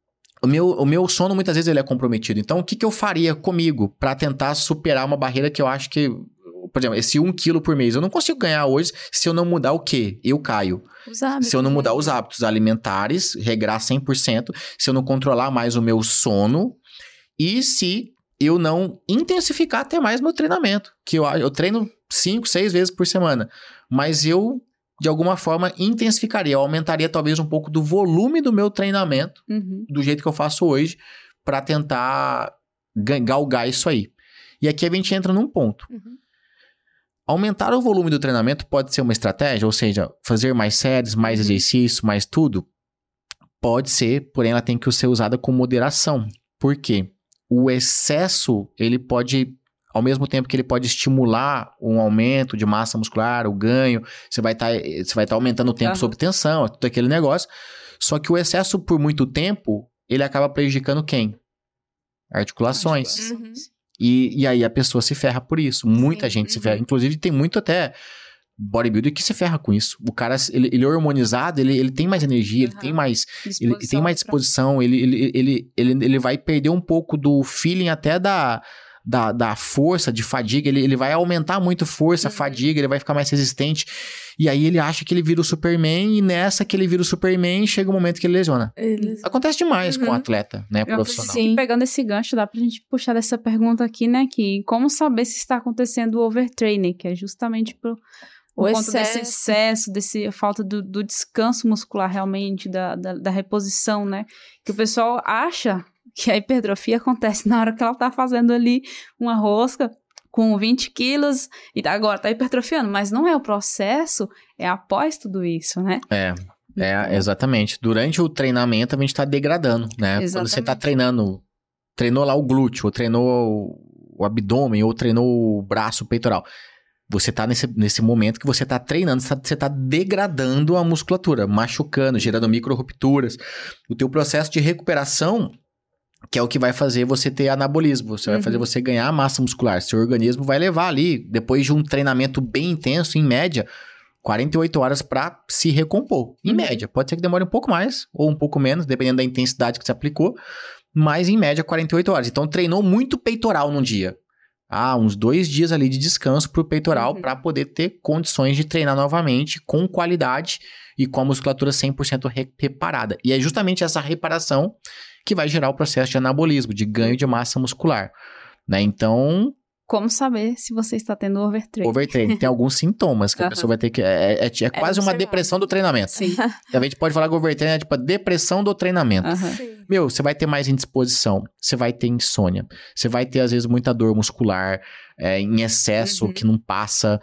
Speaker 1: O meu, o meu sono, muitas vezes, ele é comprometido. Então, o que, que eu faria comigo para tentar superar uma barreira que eu acho que... Por exemplo, esse um quilo por mês. Eu não consigo ganhar hoje se eu não mudar o quê? Eu caio.
Speaker 3: Os hábitos.
Speaker 1: Se eu não mudar os hábitos alimentares, regrar cem por cento. Se eu não controlar mais o meu sono. E se eu não intensificar até mais meu treinamento. Que eu, eu treino cinco, seis vezes por semana. Mas eu... de alguma forma, intensificaria, eu aumentaria talvez um pouco do volume do meu treinamento, uhum. do jeito que eu faço hoje, para tentar galgar isso aí. E aqui a gente entra num ponto. Uhum. Aumentar o volume do treinamento pode ser uma estratégia, ou seja, fazer mais séries, mais uhum. exercício, mais tudo? Pode ser, porém ela tem que ser usada com moderação. Por quê? O excesso, ele pode... Ao mesmo tempo que ele pode estimular um aumento de massa muscular, o ganho, você vai estar tá, você vai tá aumentando o tempo uhum. sob tensão, tudo aquele negócio. Só que o excesso por muito tempo, ele acaba prejudicando quem? Articulações. Articulações. Uhum. E, e aí a pessoa se ferra por isso. Muita Sim. gente uhum. se ferra. Inclusive tem muito até bodybuilder que se ferra com isso. O cara, ele, ele é hormonizado, ele, ele tem mais energia, uhum. ele tem mais, ele, ele tem mais disposição, pra... ele, ele, ele, ele, ele vai perder um pouco do feeling até da... Da, da força, de fadiga, ele, ele vai aumentar muito força, uhum. fadiga, ele vai ficar mais resistente, e aí ele acha que ele vira o Superman, e nessa que ele vira o Superman, chega o momento que ele lesiona. Ele... Acontece demais uhum. com o atleta, né, profissional.
Speaker 2: Sim, pegando esse gancho, dá pra gente puxar dessa pergunta aqui, né, que como saber se está acontecendo o overtraining, que é justamente por, por conta excesso. desse excesso, desse falta do, do descanso muscular realmente, da, da, da reposição, né, que o pessoal acha... que a hipertrofia acontece na hora que ela tá fazendo ali uma rosca com vinte quilos e agora tá hipertrofiando, mas não é o processo, é após tudo isso, né?
Speaker 1: É, é exatamente. Durante o treinamento a gente tá degradando, né? Exatamente. Quando você tá treinando, treinou lá o glúteo, ou treinou o abdômen, ou treinou o braço, o peitoral. Você tá nesse, nesse momento que você tá treinando, você tá, você tá degradando a musculatura, machucando, gerando micro-rupturas. O teu processo de recuperação... que é o que vai fazer você ter anabolismo, você uhum. vai fazer você ganhar massa muscular. Seu organismo vai levar ali, depois de um treinamento bem intenso, em média, quarenta e oito horas para se recompor. Em uhum. média, pode ser que demore um pouco mais ou um pouco menos, dependendo da intensidade que você aplicou, mas em média quarenta e oito horas. Então treinou muito peitoral num dia. Ah, uns dois dias ali de descanso pro peitoral uhum. para poder ter condições de treinar novamente com qualidade e com a musculatura cem por cento re- reparada. E é justamente essa reparação que vai gerar o processo de anabolismo, de ganho de massa muscular, né? Então...
Speaker 2: Como saber se você está tendo overtraining?
Speaker 1: Overtraining. Tem alguns sintomas que uhum. a pessoa vai ter que... É, é, é, é quase é uma depressão do treinamento. Sim. A gente pode falar que overtraining é tipo a depressão do treinamento. Uhum. Meu, você vai ter mais indisposição, você vai ter insônia, você vai ter, às vezes, muita dor muscular é, em excesso, uhum. que não passa...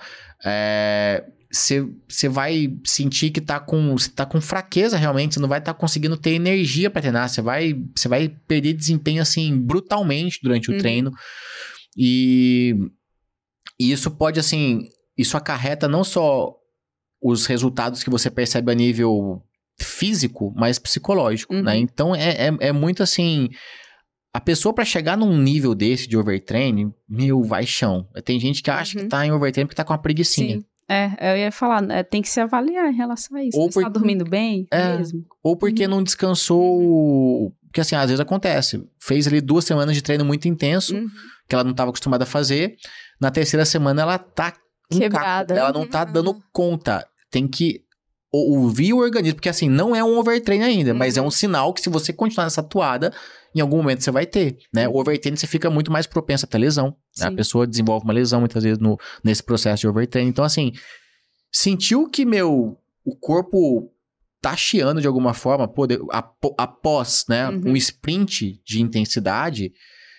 Speaker 1: É... Você vai sentir que tá com, tá com fraqueza realmente, você não vai estar tá conseguindo ter energia para treinar, você vai, vai perder desempenho assim brutalmente durante o uhum. treino. E, e isso pode assim, isso acarreta não só os resultados que você percebe a nível físico, mas psicológico, uhum. né? Então é, é, é muito assim... A pessoa para chegar num nível desse de overtraining, meu, vai chão. Tem gente que acha uhum. que tá em overtraining porque tá com uma preguicinha.
Speaker 2: Sim. É, eu ia falar, é, tem que se avaliar em relação a isso. Ou você por... tá dormindo bem
Speaker 1: é,
Speaker 2: mesmo?
Speaker 1: Ou porque uhum. não descansou... Uhum. Porque assim, às vezes acontece. Fez ali duas semanas de treino muito intenso, uhum. que ela não estava acostumada a fazer. Na terceira semana ela tá
Speaker 3: quebrada.
Speaker 1: Ela não tá dando conta. Tem que ouvir o organismo, porque assim, não é um overtraining ainda,
Speaker 2: Uhum.
Speaker 1: mas é um sinal que se você continuar nessa toada, em algum momento você vai ter, né? O overtraining você fica muito mais propenso a ter lesão, né? A pessoa desenvolve uma lesão muitas vezes no, nesse processo de overtraining. Então assim, sentiu que, meu, o corpo tá chiando de alguma forma, pô, de- apo- após, né,
Speaker 2: Uhum.
Speaker 1: um sprint de intensidade,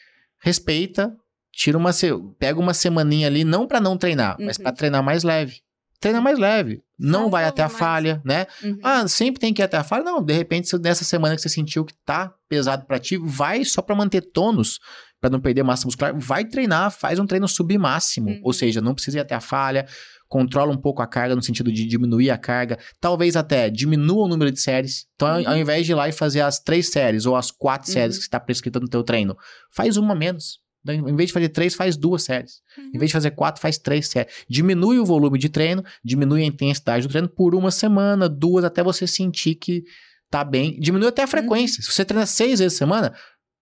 Speaker 1: respeita, tira uma, se- pega uma semaninha ali, não pra não treinar, mas
Speaker 2: Uhum.
Speaker 1: pra treinar mais leve. Treina mais leve, não
Speaker 3: Faz
Speaker 1: vai
Speaker 3: algo
Speaker 1: até a
Speaker 3: mais-
Speaker 1: falha, né?
Speaker 2: Uhum.
Speaker 1: Ah, sempre tem que ir até a falha? Não, de repente, se nessa semana que você sentiu que tá pesado pra ti, vai só pra manter tônus, pra não perder massa muscular, vai treinar, faz um treino submáximo,
Speaker 2: Uhum.
Speaker 1: ou seja, não precisa ir até a falha, controla um pouco a carga no sentido de diminuir a carga, talvez até diminua o número de séries. Então, ao-
Speaker 2: Uhum.
Speaker 1: ao invés de ir lá e fazer as três séries ou as quatro
Speaker 2: Uhum.
Speaker 1: séries que está prescrita no teu treino, faz uma menos. Então, em vez de fazer três, faz duas séries. Em vez de fazer quatro, faz três séries. Diminui o volume de treino, diminui a intensidade do treino por uma semana, duas, até você sentir que tá bem. Diminui até a frequência. Se você treina seis vezes a semana,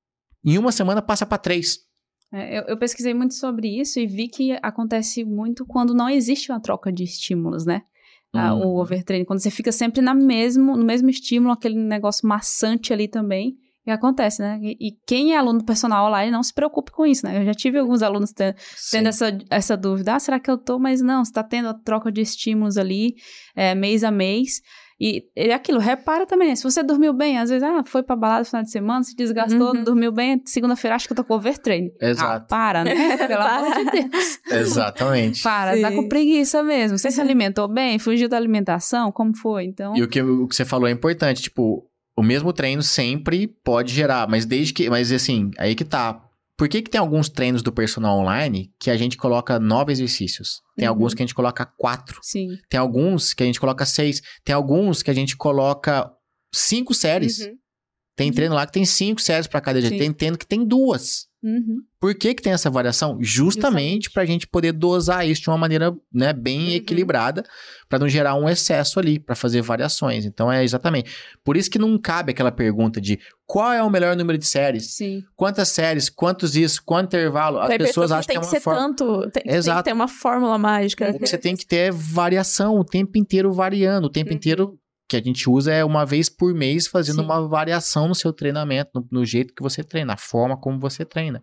Speaker 1: em uma semana passa para três.
Speaker 2: É, eu, eu pesquisei muito sobre isso e vi que acontece muito quando não existe uma troca de estímulos, né? Ah,
Speaker 1: Uhum.
Speaker 2: o overtraining, quando você fica sempre na mesmo, no mesmo estímulo, aquele negócio maçante ali também, e acontece, né? E, e quem é aluno do personal online não se preocupe com isso, né? Eu já tive alguns alunos te- tendo
Speaker 1: Sim.
Speaker 2: essa, essa dúvida, ah, será que eu tô? Mas não, você tá tendo a troca de estímulos ali, é, mês a mês. E é aquilo, repara também, né? Se você dormiu bem, às vezes, ah, foi pra balada no final de semana, se desgastou,
Speaker 3: Uhum.
Speaker 2: não dormiu bem, segunda-feira acho que eu tô com overtraining.
Speaker 1: Exato.
Speaker 2: Ah, para, né? Pelo amor de Deus.
Speaker 1: Exatamente.
Speaker 2: Para,
Speaker 3: Sim.
Speaker 2: tá com preguiça mesmo. Você se alimentou bem? Fugiu da alimentação? Como foi? Então,
Speaker 1: E o que, o que você falou é importante, tipo, o mesmo treino sempre pode gerar, mas desde que, mas assim, aí que tá. Por que que tem alguns treinos do personal online que a gente coloca nove exercícios? Tem
Speaker 2: Uhum.
Speaker 1: alguns que a gente coloca quatro.
Speaker 2: sim.
Speaker 1: Tem alguns que a gente coloca seis. Tem alguns que a gente coloca cinco séries.
Speaker 3: Uhum.
Speaker 1: Tem
Speaker 2: Uhum.
Speaker 1: treino lá que tem cinco séries pra cada dia.
Speaker 2: Sim.
Speaker 1: Tem treino que tem duas.
Speaker 2: Uhum.
Speaker 1: Por que que tem essa variação? Justamente,
Speaker 2: Justamente.
Speaker 1: pra gente poder dosar isso de uma maneira, né, bem
Speaker 3: Uhum.
Speaker 1: equilibrada, pra não gerar um excesso ali, pra fazer variações. Então é exatamente. Por isso que não cabe aquela pergunta de qual é o melhor número de séries?
Speaker 2: Sim.
Speaker 1: Quantas séries? Quantos isso? Quanto intervalo? As
Speaker 3: Pra
Speaker 1: pessoas
Speaker 3: hipertrofia
Speaker 1: acham que
Speaker 3: tem
Speaker 1: é
Speaker 3: que
Speaker 1: uma
Speaker 3: ser
Speaker 1: forma.
Speaker 3: tanto, tem, tem
Speaker 1: Exato.
Speaker 3: que ter uma fórmula mágica.
Speaker 1: O que você tem que ter é variação, o tempo inteiro variando, o tempo
Speaker 2: Uhum.
Speaker 1: inteiro que a gente usa é uma vez por mês fazendo
Speaker 2: Sim.
Speaker 1: uma variação no seu treinamento, no, no jeito que você treina, na forma como você treina.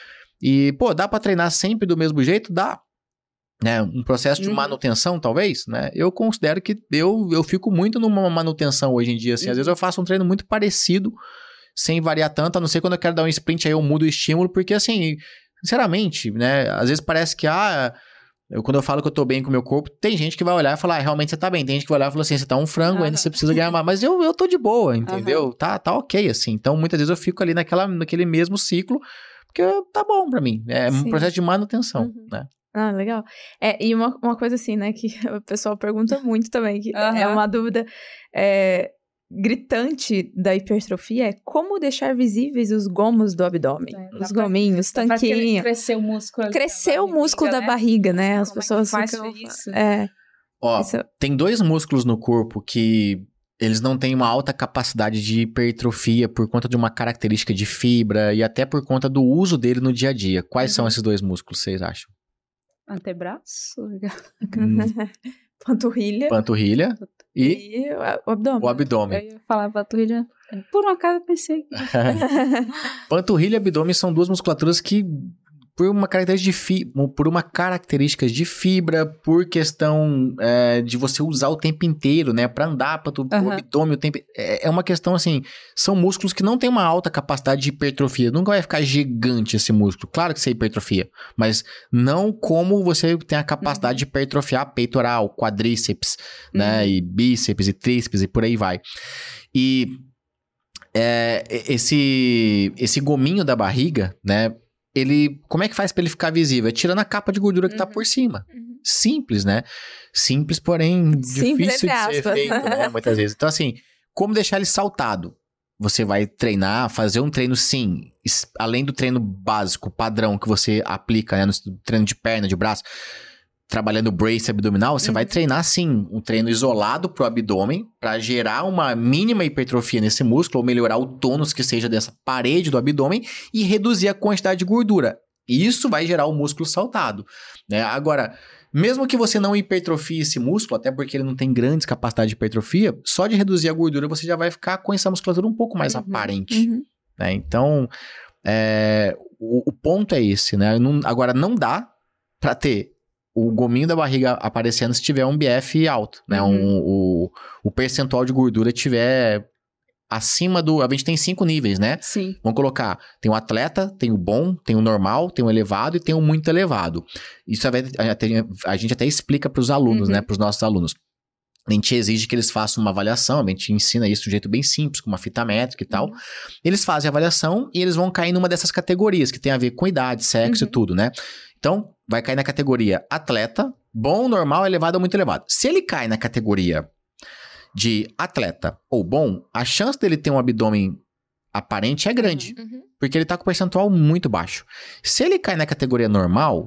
Speaker 1: E, pô, dá pra treinar sempre do mesmo jeito? Dá. Né? Um processo de
Speaker 2: Uhum.
Speaker 1: manutenção, talvez, né? Eu considero que eu, eu fico muito numa manutenção hoje em dia, assim. Às
Speaker 2: Uhum.
Speaker 1: vezes eu faço um treino muito parecido, sem variar tanto, a não ser quando eu quero dar um sprint, aí eu mudo o estímulo, porque, assim, sinceramente, né? Às vezes parece que, ah... Eu, quando eu falo que eu tô bem com o meu corpo, tem gente que vai olhar e falar, ah, realmente você tá bem. Tem gente que vai olhar e falar assim, você tá um frango, ainda
Speaker 2: Aham.
Speaker 1: você precisa ganhar mais. Mas eu, eu tô de boa, entendeu? Tá, tá ok, assim. Então, muitas vezes eu fico ali naquela, naquele mesmo ciclo, porque tá bom pra mim. É um
Speaker 3: Sim.
Speaker 1: processo de manutenção,
Speaker 3: Uhum.
Speaker 1: né?
Speaker 3: Ah, legal. É, e uma, uma coisa assim, né, que o pessoal pergunta muito também, que
Speaker 2: Aham.
Speaker 3: é uma dúvida é, gritante da hipertrofia, é como deixar visíveis os gomos do abdômen.
Speaker 2: É, dá
Speaker 3: os
Speaker 2: pra-
Speaker 3: gominhos,
Speaker 2: Pra que-
Speaker 3: tanquinho.
Speaker 2: crescer o músculo ali
Speaker 3: Crescer
Speaker 2: da
Speaker 3: o músculo
Speaker 2: barriga,
Speaker 3: da
Speaker 2: né?
Speaker 3: barriga, né? As
Speaker 2: Como é que
Speaker 3: pessoas
Speaker 2: faz
Speaker 3: ficam...
Speaker 2: isso?
Speaker 3: É,
Speaker 1: Ó,
Speaker 3: isso...
Speaker 1: tem dois músculos no corpo que eles não têm uma alta capacidade de hipertrofia por conta de uma característica de fibra e até por conta do uso dele no dia a dia. Quais
Speaker 2: Uhum.
Speaker 1: são esses dois músculos, vocês acham?
Speaker 2: Antebraço?
Speaker 1: Hum,
Speaker 3: Panturrilha
Speaker 1: panturrilha e
Speaker 3: e o abdômen.
Speaker 1: o abdômen.
Speaker 2: Eu ia falar panturrilha. Por um acaso eu pensei.
Speaker 1: Panturrilha e abdômen são duas musculaturas que, por uma característica de, fi, por uma característica de fibra, por questão é, de você usar o tempo inteiro, né? Pra andar, pra tu,
Speaker 2: Uhum.
Speaker 1: o abdômen, o tempo... É, é uma questão, assim, são músculos que não têm uma alta capacidade de hipertrofia. Nunca vai ficar gigante esse músculo. Claro que isso é hipertrofia, mas não como você tem a capacidade
Speaker 2: Uhum.
Speaker 1: de hipertrofiar peitoral, quadríceps, né?
Speaker 2: Uhum.
Speaker 1: E bíceps e tríceps e por aí vai. E... É, esse, esse gominho da barriga, né? Ele, como é que faz pra ele ficar visível? É tirando a capa de gordura que tá
Speaker 3: Uhum.
Speaker 1: por cima.
Speaker 3: Uhum.
Speaker 1: Simples, né? Simples, porém
Speaker 3: Simples,
Speaker 1: difícil de
Speaker 3: entre
Speaker 1: ser
Speaker 3: aspas.
Speaker 1: feito, né? Muitas vezes. Então, assim, como deixar ele saltado? Você vai treinar, fazer um treino, sim, es- além do treino básico, padrão que você aplica, né? No treino de perna, de braço, trabalhando o brace abdominal, você
Speaker 3: Uhum.
Speaker 1: vai treinar, sim, um treino isolado pro abdômen, para gerar uma mínima hipertrofia nesse músculo, ou melhorar o tônus que seja dessa parede do abdômen e reduzir a quantidade de gordura. Isso vai gerar o músculo saltado, né? Agora, Mesmo que você não hipertrofie esse músculo, até porque ele não tem grandes capacidades de hipertrofia, só de reduzir a gordura você já vai ficar com essa musculatura um pouco mais
Speaker 3: Uhum,
Speaker 1: aparente.
Speaker 3: uhum.
Speaker 1: Né? Então, é, o, o ponto é esse, né? Não, agora, não dá pra ter o gominho da barriga aparecendo se tiver um B F alto, né?
Speaker 3: Uhum.
Speaker 1: Um, o, o percentual de gordura tiver acima do... A gente tem cinco níveis, né?
Speaker 2: Sim.
Speaker 1: Vamos colocar, tem o atleta, tem o bom, tem o normal, tem o elevado e tem o muito elevado. Isso a, a gente até explica para os alunos,
Speaker 3: Uhum.
Speaker 1: né? Para os nossos alunos. A gente exige que eles façam uma avaliação, a gente ensina isso de um jeito bem simples, com uma fita métrica e tal.
Speaker 3: Uhum.
Speaker 1: Eles fazem a avaliação e eles vão cair numa dessas categorias, que tem a ver com idade, sexo
Speaker 3: Uhum.
Speaker 1: e tudo, né? Então, vai cair na categoria atleta, bom, normal, elevado ou muito elevado. Se ele cai na categoria de atleta ou bom, a chance dele ter um abdômen aparente é grande,
Speaker 3: Uhum.
Speaker 1: porque ele tá com o percentual muito baixo. Se ele cai na categoria normal,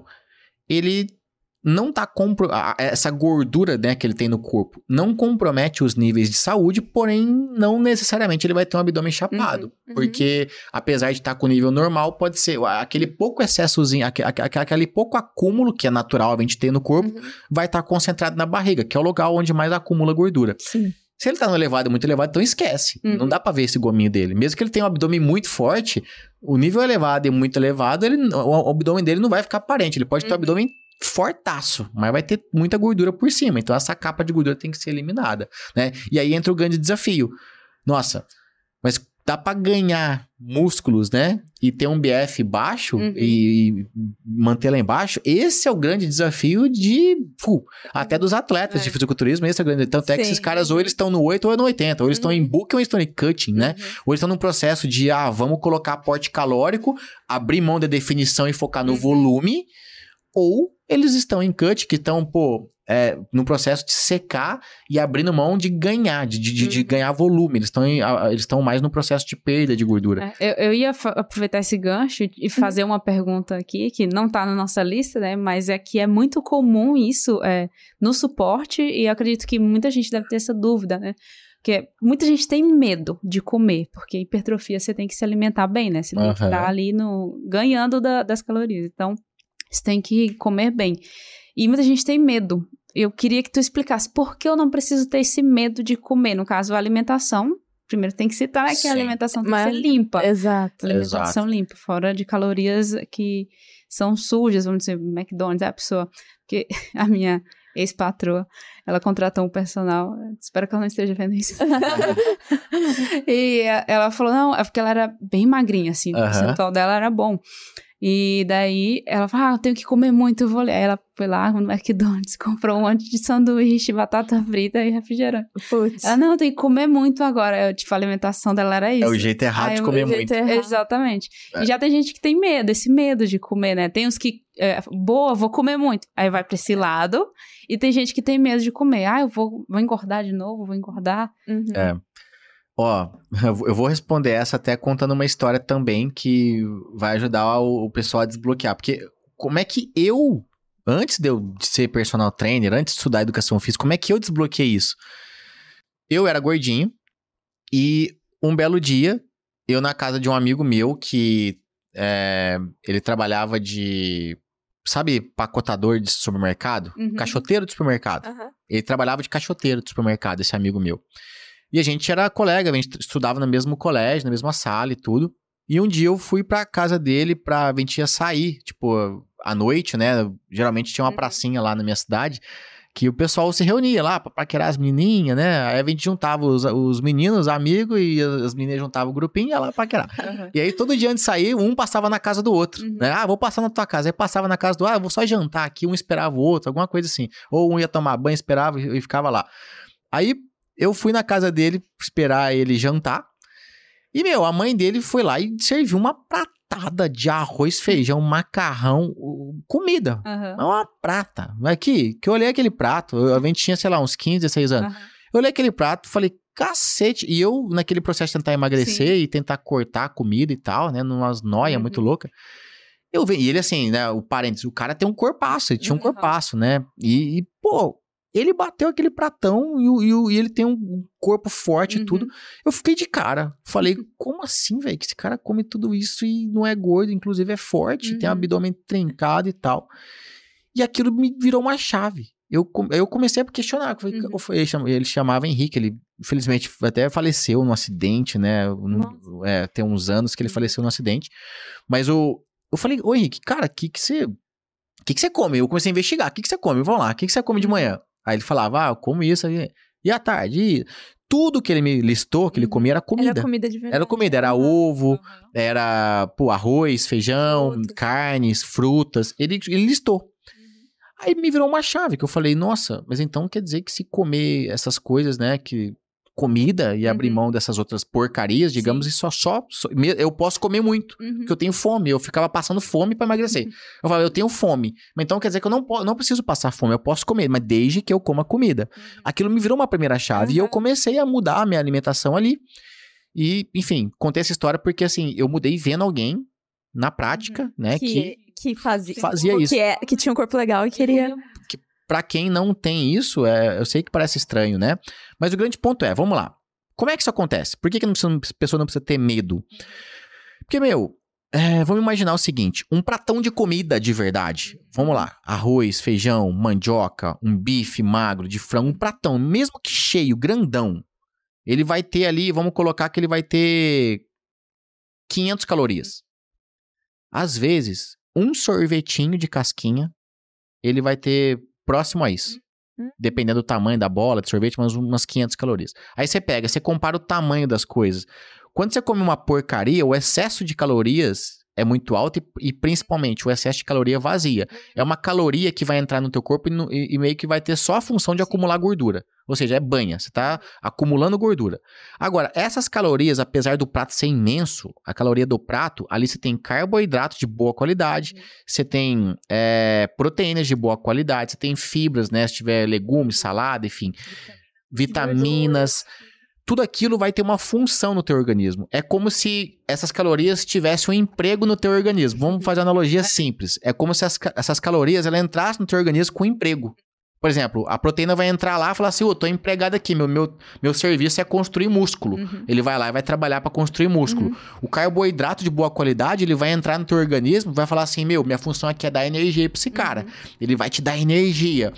Speaker 1: ele não tá compro... essa gordura, né, que ele tem no corpo não compromete os níveis de saúde, porém não necessariamente ele vai ter um abdômen chapado,
Speaker 3: Uhum, uhum.
Speaker 1: porque apesar de estar com o nível normal, pode ser aquele pouco excessozinho, aquele pouco acúmulo que é natural a gente ter no corpo,
Speaker 3: Uhum.
Speaker 1: vai estar concentrado na barriga, que é o lugar onde mais acumula gordura.
Speaker 3: Sim.
Speaker 1: Se ele tá no elevado, muito elevado, então esquece.
Speaker 2: Uhum.
Speaker 1: Não dá pra ver esse gominho dele. Mesmo que ele tenha um abdômen muito forte, o nível elevado e muito elevado, ele, o abdômen dele não vai ficar aparente. Ele pode ter um
Speaker 3: Uhum.
Speaker 1: abdômen fortaço, mas vai ter muita gordura por cima. Então essa capa de gordura tem que ser eliminada, né? E aí entra o grande desafio. Nossa, mas dá pra ganhar músculos, né? E ter um B F baixo
Speaker 2: Uhum.
Speaker 1: e, e manter lá embaixo. Esse é o grande desafio de... Fu, até dos atletas
Speaker 3: É.
Speaker 1: de fisiculturismo. Esse é o grande... Tanto é que
Speaker 3: Sim.
Speaker 1: esses caras ou eles estão no oito ou no oitenta. Ou eles estão
Speaker 3: Uhum.
Speaker 1: em booking ou eles estão em cutting, né?
Speaker 3: Uhum.
Speaker 1: Ou eles estão num processo de, ah, vamos colocar aporte calórico, abrir mão da definição e focar no
Speaker 3: Uhum.
Speaker 1: volume. Ou eles estão em cut, que estão, pô, é, no processo de secar e abrindo mão de ganhar, de, de, de
Speaker 3: Uhum.
Speaker 1: ganhar volume. Eles estão em- a- eles estão mais no processo de perda de gordura.
Speaker 2: É, eu, eu ia fa- aproveitar esse gancho e fazer uma pergunta aqui, que não tá na nossa lista, né? Mas é que é muito comum isso é, no suporte, e eu acredito que muita gente deve ter essa dúvida, né? Porque muita gente tem medo de comer, porque hipertrofia você tem que se alimentar bem, né? Você tem que
Speaker 1: Aham.
Speaker 2: estar ali no, ganhando da- das calorias. Então, você tem que comer bem. E muita gente tem medo. Eu queria que tu explicasse por que eu não preciso ter esse medo de comer. No caso, a alimentação, primeiro tem que citar, né, que
Speaker 1: Sim.
Speaker 2: a alimentação tem
Speaker 3: Mas-
Speaker 2: que ser limpa.
Speaker 3: Exato.
Speaker 2: Alimentação limpa, fora de calorias que são sujas, vamos dizer, McDonald's, a pessoa, porque a minha ex-patroa, ela contratou um personal, espero que ela não esteja vendo isso. E ela falou, não, é porque ela era bem magrinha, assim, o
Speaker 1: Aham.
Speaker 2: percentual dela era bom. E daí ela falou, ah, eu tenho que comer muito, eu vou ler. Aí ela foi lá no McDonald's, comprou um monte de sanduíche, batata frita e refrigerante.
Speaker 3: Putz.
Speaker 2: Ela, não, eu tenho que comer muito agora. Eu, tipo, a alimentação dela era isso.
Speaker 1: É o jeito errado
Speaker 2: Aí
Speaker 1: de
Speaker 2: eu-
Speaker 1: comer
Speaker 3: o jeito
Speaker 1: muito.
Speaker 3: é- errado.
Speaker 2: Exatamente.
Speaker 1: É.
Speaker 2: E já tem gente que tem medo, esse medo de comer, né? Tem uns que, é, boa, vou comer muito. Aí vai pra esse lado. E tem gente que tem medo de comer. Ah, eu vou, vou engordar de novo, vou engordar.
Speaker 3: Uhum.
Speaker 1: É. Ó, eu vou responder essa até contando uma história também que vai ajudar o, o pessoal a desbloquear. Porque como é que eu, antes de eu de ser personal trainer, antes de estudar educação física, como é que eu desbloqueei isso? Eu era gordinho e um belo dia, eu na casa de um amigo meu que é, ele trabalhava de, sabe, pacotador de supermercado?
Speaker 2: Uhum.
Speaker 1: Caixoteiro de supermercado.
Speaker 3: Aham.
Speaker 1: Ele trabalhava de caixoteiro de supermercado, esse amigo meu. E a gente era colega, a gente estudava no mesmo colégio, na mesma sala e tudo. E um dia eu fui pra casa dele pra... A gente ia sair, tipo, à noite, né? Geralmente tinha uma
Speaker 3: Uhum.
Speaker 1: pracinha lá na minha cidade, que o pessoal se reunia lá pra paquerar as menininhas, né? Aí a gente juntava os, os meninos, os amigos, e as meninas juntavam o grupinho e ia lá paquerar.
Speaker 2: Uhum.
Speaker 1: E aí, todo dia antes de sair, um passava na casa do outro,
Speaker 2: Uhum.
Speaker 1: né? Ah, vou passar na tua casa. Aí passava na casa do outro, ah, vou só jantar aqui, um esperava o outro, alguma coisa assim. Ou um ia tomar banho, esperava e, e ficava lá. Aí, eu fui na casa dele esperar ele jantar. E, meu, a mãe dele foi lá e serviu uma pratada de arroz, feijão, macarrão, o- comida.
Speaker 2: Uhum.
Speaker 1: É uma prata. Aqui, que eu olhei aquele prato, eu- a gente tinha, sei lá, uns quinze, dezesseis anos.
Speaker 2: Uhum.
Speaker 1: Eu olhei aquele prato e falei, cacete. E eu, naquele processo de tentar emagrecer
Speaker 2: Sim.
Speaker 1: e tentar cortar a comida e tal, né? Numas noias
Speaker 2: Uhum.
Speaker 1: muito loucas. Eu vi, e ele assim, né? O parênteses, o cara tem um corpaço, ele tinha um
Speaker 2: Uhum.
Speaker 1: corpaço, né? E, e, pô, ele bateu aquele pratão e, o- e, o- e ele tem um corpo forte e
Speaker 2: Uhum.
Speaker 1: tudo. Eu fiquei de cara. Falei, como assim, velho? Que esse cara come tudo isso e não é gordo, inclusive é forte, tem um
Speaker 2: Uhum.
Speaker 1: abdômen trincado e tal. E aquilo me virou uma chave. Eu, eu comecei a questionar. Uhum. Ele, ele chamava Henrique, ele infelizmente até faleceu num acidente, né? No, é, tem uns anos que ele uhum. faleceu num acidente. Mas o, eu falei, ô Henrique, cara, o que, que você... O que, que você come? Eu comecei a investigar. O que, que você come? Vamos lá. O que, que você come de manhã? Aí ele falava, ah, eu como isso. E à tarde? E tudo que ele me listou, que ele comia, era comida.
Speaker 3: Era comida de verdade.
Speaker 1: Era comida. Era uhum. ovo, uhum. era pô, arroz, feijão, frutas. carnes, frutas. Ele, ele listou. Uhum. Aí me virou uma chave, que eu falei, nossa, mas então quer dizer que se comer essas coisas, né, que... comida e abrir uhum. mão dessas outras porcarias, digamos, Sim. e só, só, só... Eu posso comer muito, uhum. porque eu tenho fome. Eu ficava passando fome pra emagrecer. Uhum. Eu falava, eu tenho fome. Mas então quer dizer que eu não, posso, não preciso passar fome, eu posso comer, mas desde que eu coma comida. Uhum. Aquilo me virou uma primeira chave. Uhum. E eu comecei a mudar a minha alimentação ali. E, enfim, contei essa história porque, assim, eu mudei vendo alguém, na prática, uhum. né,
Speaker 3: que...
Speaker 1: que,
Speaker 3: que fazia,
Speaker 1: fazia isso.
Speaker 3: Que, é, que tinha um corpo legal e queria...
Speaker 1: Que, pra quem não tem isso, é, eu sei que parece estranho, né? Mas o grande ponto é, vamos lá. Como é que isso acontece? Por que, que não precisa, a pessoa não precisa ter medo? Porque, meu, é, vamos imaginar o seguinte, um pratão de comida de verdade. Vamos lá, arroz, feijão, mandioca, um bife magro de frango, um pratão, mesmo que cheio, grandão, ele vai ter ali, vamos colocar que ele vai ter quinhentas calorias. Às vezes, um sorvetinho de casquinha, ele vai ter próximo a isso. Dependendo do tamanho da bola de sorvete, mas umas quinhentas calorias. Aí você pega, você compara o tamanho das coisas. Quando você come uma porcaria, o excesso de calorias é muito alto e, e principalmente o excesso de caloria vazia. É uma caloria que vai entrar no teu corpo e, no, e, e meio que vai ter só a função de acumular gordura. Ou seja, é banha, você está acumulando gordura. Agora, essas calorias, apesar do prato ser imenso, a caloria do prato, ali você tem carboidrato de boa qualidade, uhum. você tem é, proteínas de boa qualidade, você tem fibras, né? Se tiver legumes, salada, enfim, vitaminas... Tudo aquilo vai ter uma função no teu organismo. É como se essas calorias tivessem um emprego no teu organismo. Vamos fazer uma analogia simples. É como se as, essas calorias ela entrassem no teu organismo com emprego. Por exemplo, a proteína vai entrar lá e falar assim, ô, oh, tô empregado aqui, meu, meu, meu serviço é construir músculo. Uhum. Ele vai lá e vai trabalhar para construir músculo. Uhum. O carboidrato de boa qualidade, ele vai entrar no teu organismo e vai falar assim, meu, minha função aqui é dar energia pra esse cara. Uhum. Ele vai te dar energia.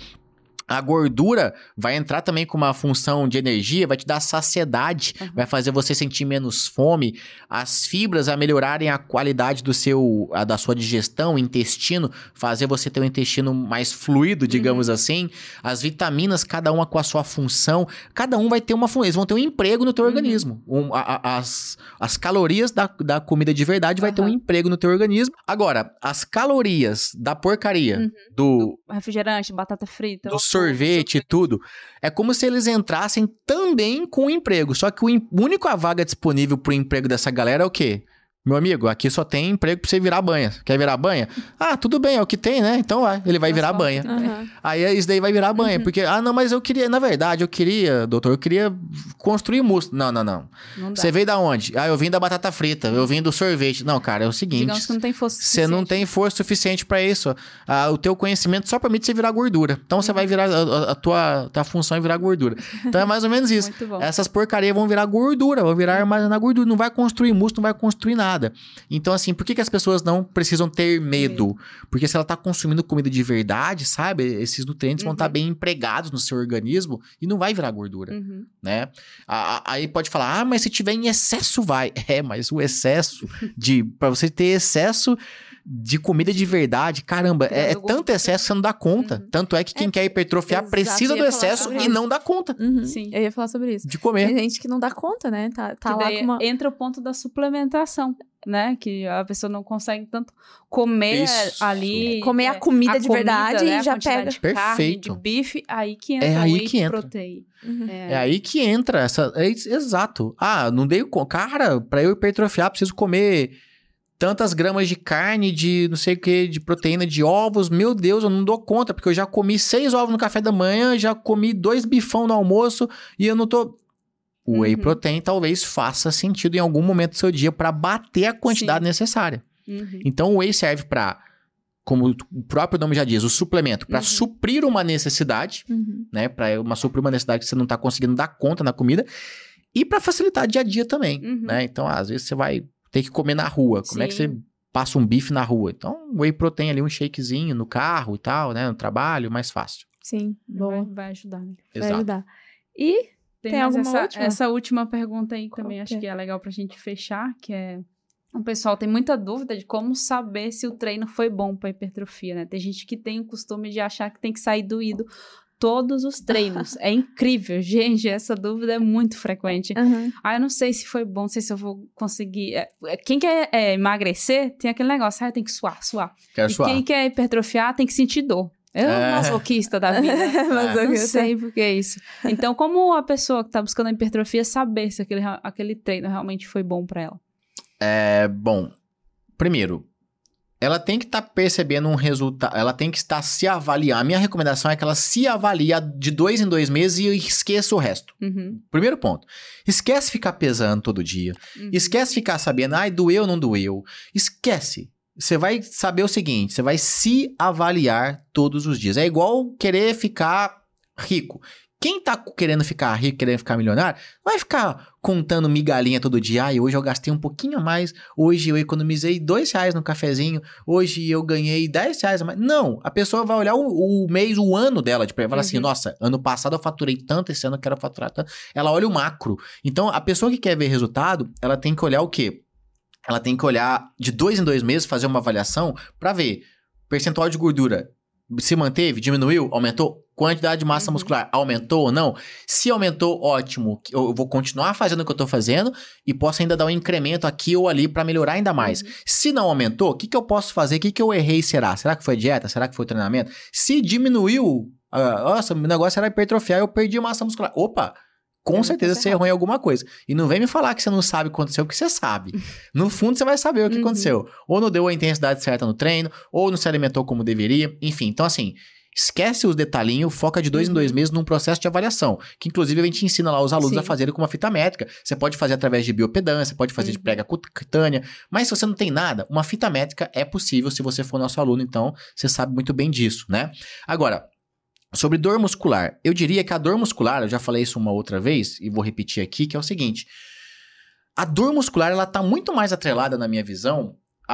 Speaker 1: A gordura vai entrar também com uma função de energia, vai te dar saciedade, uhum. vai fazer você sentir menos fome. As fibras a melhorarem a qualidade do seu, a, da sua digestão, intestino, fazer você ter um intestino mais fluido, digamos uhum. assim. As vitaminas, cada uma com a sua função. Cada um vai ter uma função, eles vão ter um emprego no teu uhum. organismo. Um, a, a, as, as calorias da, da comida de verdade vai uhum. ter um emprego no teu organismo. Agora, as calorias da porcaria, uhum. do...
Speaker 2: do refrigerante, batata frita...
Speaker 1: Do sorvete e tudo, é como se eles entrassem também com o emprego. Só que o única vaga disponível pro emprego dessa galera é o quê? Meu amigo, aqui só tem emprego pra você virar banha. Quer virar banha? Ah, tudo bem, é o que tem, né? Então vai, ele vai virar banha. Uhum. Aí isso daí vai virar banha. Uhum. Porque, ah, não, mas eu queria, na verdade, eu queria, doutor, eu queria construir músculo. Não, não, não. não você veio da onde? Ah, eu vim da batata frita, eu vim do sorvete. Não, cara, é o seguinte.
Speaker 2: Digamos que não tem força suficiente.
Speaker 1: Você não tem força suficiente pra isso. Ah, o teu conhecimento só permite você virar gordura. Então uhum. você vai virar, a, a tua, tua função é virar gordura. Então é mais ou menos isso. Muito bom. Essas porcarias vão virar gordura, vão virar armazenar gordura. Não vai construir músculo, não vai construir nada. Então, assim, por que, que as pessoas não precisam ter medo? Porque se ela tá consumindo comida de verdade, sabe? Esses nutrientes uhum. vão estar bem empregados no seu organismo e não vai virar gordura, uhum. né? Aí pode falar, ah, mas se tiver em excesso vai. É, mas o excesso de... Pra você ter excesso de comida de verdade, caramba, é, é tanto excesso que você não dá conta. Uhum. Tanto é que quem é, quer hipertrofiar exato, precisa do excesso e não dá conta.
Speaker 3: Uhum. Sim, eu ia falar sobre isso.
Speaker 1: De comer.
Speaker 3: Tem gente que não dá conta, né? Tá, tá lá com uma...
Speaker 2: Entra o ponto da suplementação, né? Que a pessoa não consegue tanto comer isso. ali...
Speaker 3: Comer a comida
Speaker 2: a
Speaker 3: de
Speaker 2: comida,
Speaker 3: verdade
Speaker 2: né?
Speaker 3: E já pega...
Speaker 2: De carne, Perfeito. De bife, aí que entra
Speaker 1: é aí
Speaker 2: whey
Speaker 1: que entra.
Speaker 2: protein.
Speaker 1: Uhum. É. é aí que entra essa... É, exato. Ah, não dei... Cara, pra eu hipertrofiar, preciso comer... tantas gramas de carne, de não sei o que, de proteína, de ovos. Meu Deus, eu não dou conta, porque eu já comi seis ovos no café da manhã, já comi dois bifão no almoço e eu não tô... O whey uhum. protein talvez faça sentido em algum momento do seu dia para bater a quantidade Sim. necessária. Uhum. Então o whey serve para, como o próprio nome já diz, o suplemento, para uhum. suprir uma necessidade, uhum. né? Para uma suprir uma necessidade que você não tá conseguindo dar conta na comida e para facilitar o dia a dia também, uhum. né? Então, às vezes você vai ter que comer na rua. Como Sim. é que você passo um bife na rua. Então, whey protein ali, um shakezinho no carro e tal, né? No trabalho, mais fácil.
Speaker 3: Sim, boa.
Speaker 2: Vai, vai ajudar. Né?
Speaker 3: Vai
Speaker 1: Exato.
Speaker 3: ajudar. E
Speaker 2: Tem,
Speaker 3: tem alguma
Speaker 2: essa,
Speaker 3: última?
Speaker 2: essa última pergunta aí
Speaker 3: Qual
Speaker 2: também
Speaker 3: que
Speaker 2: acho
Speaker 3: é?
Speaker 2: que é legal pra gente fechar, que é... O pessoal tem muita dúvida de como saber se o treino foi bom pra hipertrofia, né? Tem gente que tem o costume de achar que tem que sair doído todos os treinos. É incrível, gente, essa dúvida é muito frequente.
Speaker 3: Uhum.
Speaker 2: Ah, eu não sei se foi bom, não sei se eu vou conseguir... É, é, quem quer é, emagrecer, tem aquele negócio, ah, tem que suar, suar.
Speaker 1: Quero
Speaker 2: E
Speaker 1: suar.
Speaker 2: quem quer hipertrofiar, tem que sentir dor. Eu
Speaker 1: É.
Speaker 2: masoquista da vida. Não
Speaker 3: Masoquista.
Speaker 2: sei por que isso. Então, como a pessoa que tá buscando a hipertrofia saber se aquele, aquele treino realmente foi bom pra ela?
Speaker 1: É, bom, primeiro, ela tem que estar tá percebendo um resultado, ela tem que estar se avaliando. A minha recomendação é que ela se avalie de dois em dois meses e esqueça o resto.
Speaker 2: Uhum,
Speaker 1: Primeiro ponto, esquece ficar pesando todo dia,
Speaker 2: uhum.
Speaker 1: esquece ficar sabendo, ai, doeu ou não doeu, esquece. Você vai saber o seguinte, você vai se avaliar todos os dias. É igual querer ficar rico. Quem tá querendo ficar rico, querendo ficar milionário, não vai ficar contando migalhinha todo dia. Ai, hoje eu gastei um pouquinho a mais, hoje eu economizei dois reais no cafezinho, hoje eu ganhei dez reais a mais. Não, a pessoa vai olhar o, o mês, o ano dela, de falar assim,
Speaker 2: Uhum.
Speaker 1: nossa, ano passado eu faturei tanto, esse ano eu quero faturar tanto. Ela olha o macro. Então, a pessoa que quer ver resultado, ela tem que olhar o quê? Ela tem que olhar de dois em dois meses, fazer uma avaliação pra ver percentual de gordura. Se manteve? Diminuiu? Aumentou? Quantidade de massa
Speaker 2: Uhum.
Speaker 1: muscular aumentou ou não? Se aumentou, ótimo. Eu vou continuar fazendo o que eu tô fazendo e posso ainda dar um incremento aqui ou ali para melhorar ainda mais.
Speaker 2: Uhum.
Speaker 1: Se não aumentou, o que, que eu posso fazer? O que, que eu errei será? Será que foi dieta? Será que foi treinamento? Se diminuiu, uh, nossa, o negócio era hipertrofiar, eu perdi massa muscular. Opa! Com
Speaker 2: Tem
Speaker 1: certeza
Speaker 2: coisa
Speaker 1: você errou em alguma coisa. E não vem me falar que você não sabe o que aconteceu, porque você sabe. No fundo, você vai saber o que
Speaker 2: Uhum.
Speaker 1: aconteceu. Ou não deu a intensidade certa no treino, ou não se alimentou como deveria. Enfim, então assim, esquece os detalhinhos, foca de dois
Speaker 2: Uhum.
Speaker 1: em dois meses num processo de avaliação. Que inclusive a gente ensina lá os alunos
Speaker 2: Sim.
Speaker 1: a fazerem com uma fita métrica. Você pode fazer através de biopedância, pode fazer de
Speaker 2: Uhum.
Speaker 1: prega cutânea. Mas se você não tem nada, uma fita métrica é possível se você for nosso aluno. Então, você sabe muito bem disso, né? Agora... Sobre dor muscular, eu diria que a dor muscular, eu já falei isso uma outra vez e vou repetir aqui, que é o seguinte. A dor muscular, ela tá muito mais atrelada, na minha visão,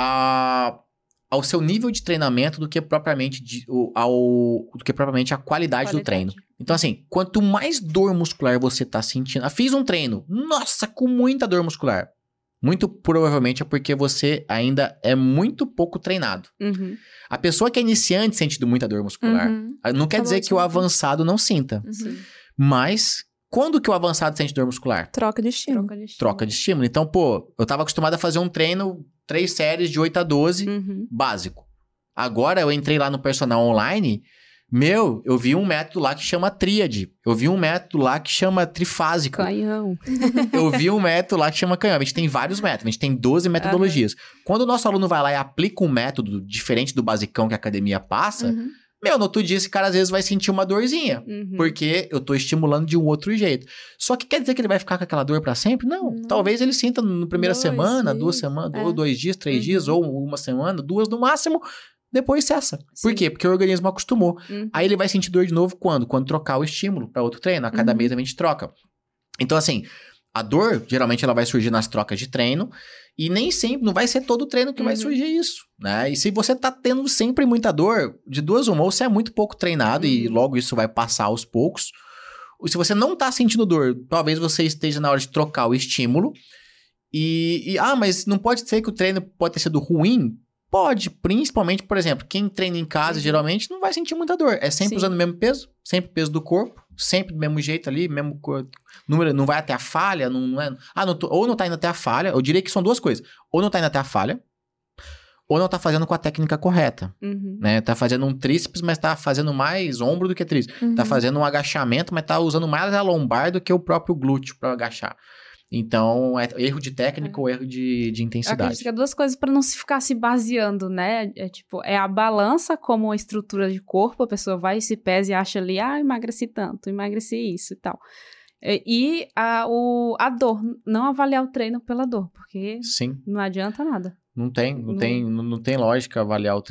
Speaker 1: a, ao seu nível de treinamento do que propriamente, de, ao, do que propriamente a qualidade,
Speaker 2: Qualidade.
Speaker 1: do treino. Então assim, quanto mais dor muscular você tá sentindo... Ah, fiz um treino, nossa, com muita dor muscular. Muito provavelmente é porque você ainda é muito pouco treinado.
Speaker 2: Uhum.
Speaker 1: A pessoa que é iniciante sente muita dor muscular.
Speaker 3: Uhum.
Speaker 1: Não quer
Speaker 3: Acabou
Speaker 1: dizer
Speaker 3: de
Speaker 1: que o
Speaker 3: falar.
Speaker 1: avançado não sinta.
Speaker 3: Uhum.
Speaker 2: Sim.
Speaker 1: Mas, quando que o avançado sente dor muscular?
Speaker 3: Troca de estímulo.
Speaker 2: Troca de estímulo.
Speaker 1: Troca de estímulo. Então, pô, eu tava acostumado a fazer um treino, três séries de oito a doze,
Speaker 2: Uhum.
Speaker 1: básico. Agora, eu entrei lá no personal online, meu, eu vi um método lá que chama tríade. Eu vi um método lá que chama trifásico.
Speaker 2: Canhão.
Speaker 1: Eu vi um método lá que chama canhão. A gente tem vários métodos, a gente tem doze metodologias. Quando o nosso aluno vai lá e aplica um método diferente do basicão que a academia passa,
Speaker 3: Uhum.
Speaker 1: meu, no outro dia esse cara às vezes vai sentir uma dorzinha.
Speaker 2: Uhum.
Speaker 1: Porque eu tô estimulando de um outro jeito. Só que quer dizer que ele vai ficar com aquela dor pra sempre? Não.
Speaker 3: Não.
Speaker 1: Talvez ele sinta na primeira
Speaker 3: Dois
Speaker 1: semana,
Speaker 3: dias.
Speaker 1: duas semanas,
Speaker 3: É.
Speaker 1: ou dois dias, três
Speaker 2: Uhum.
Speaker 1: dias, ou uma semana, duas no máximo. Depois cessa.
Speaker 2: Sim.
Speaker 1: Por quê? Porque o organismo acostumou.
Speaker 2: Uhum.
Speaker 1: Aí ele vai sentir dor de novo quando? Quando trocar o estímulo para outro treino. A cada
Speaker 3: Uhum.
Speaker 1: mês a gente troca. Então, assim, a dor, geralmente, ela vai surgir nas trocas de treino. E nem sempre, não vai ser todo o treino que vai
Speaker 2: Uhum.
Speaker 1: surgir isso, né? E se você tá tendo sempre muita dor, de duas uma, ou você é muito pouco treinado e
Speaker 2: Uhum.
Speaker 1: logo isso vai passar aos poucos. Ou se você não tá sentindo dor, talvez você esteja na hora de trocar o estímulo. E, e, ah, mas não pode ser que o treino pode ter sido ruim? Pode, principalmente, por exemplo, quem treina em casa,
Speaker 2: Uhum.
Speaker 1: geralmente, não vai sentir muita dor. É sempre
Speaker 2: Sim.
Speaker 1: usando o mesmo peso, sempre o peso do corpo, sempre do mesmo jeito ali, mesmo cor- número, não vai até a falha, não, não é... Ah, não tô- ou não tá indo até a falha, eu diria que são duas coisas. Ou não tá indo até a falha, ou não tá fazendo com a técnica correta,
Speaker 2: Uhum.
Speaker 1: né? Tá fazendo um tríceps, mas tá fazendo mais ombro do que tríceps.
Speaker 3: Uhum.
Speaker 1: Tá fazendo um agachamento, mas tá usando mais a lombar do que o próprio glúteo para agachar. Então, é erro de técnica
Speaker 2: É.
Speaker 1: ou erro de, de
Speaker 2: Eu
Speaker 1: intensidade.
Speaker 2: acredito que é duas coisas para não se ficar se baseando, né? É tipo, é a balança como uma estrutura de corpo, a pessoa vai e se pesa e acha ali, ah, emagreci tanto, emagreci isso e tal. E, e a, o, a dor, não avaliar o treino pela dor, porque
Speaker 1: Sim.
Speaker 2: não adianta nada.
Speaker 1: Não tem, não,
Speaker 2: Não-
Speaker 1: tem, não, não tem lógica avaliar o treino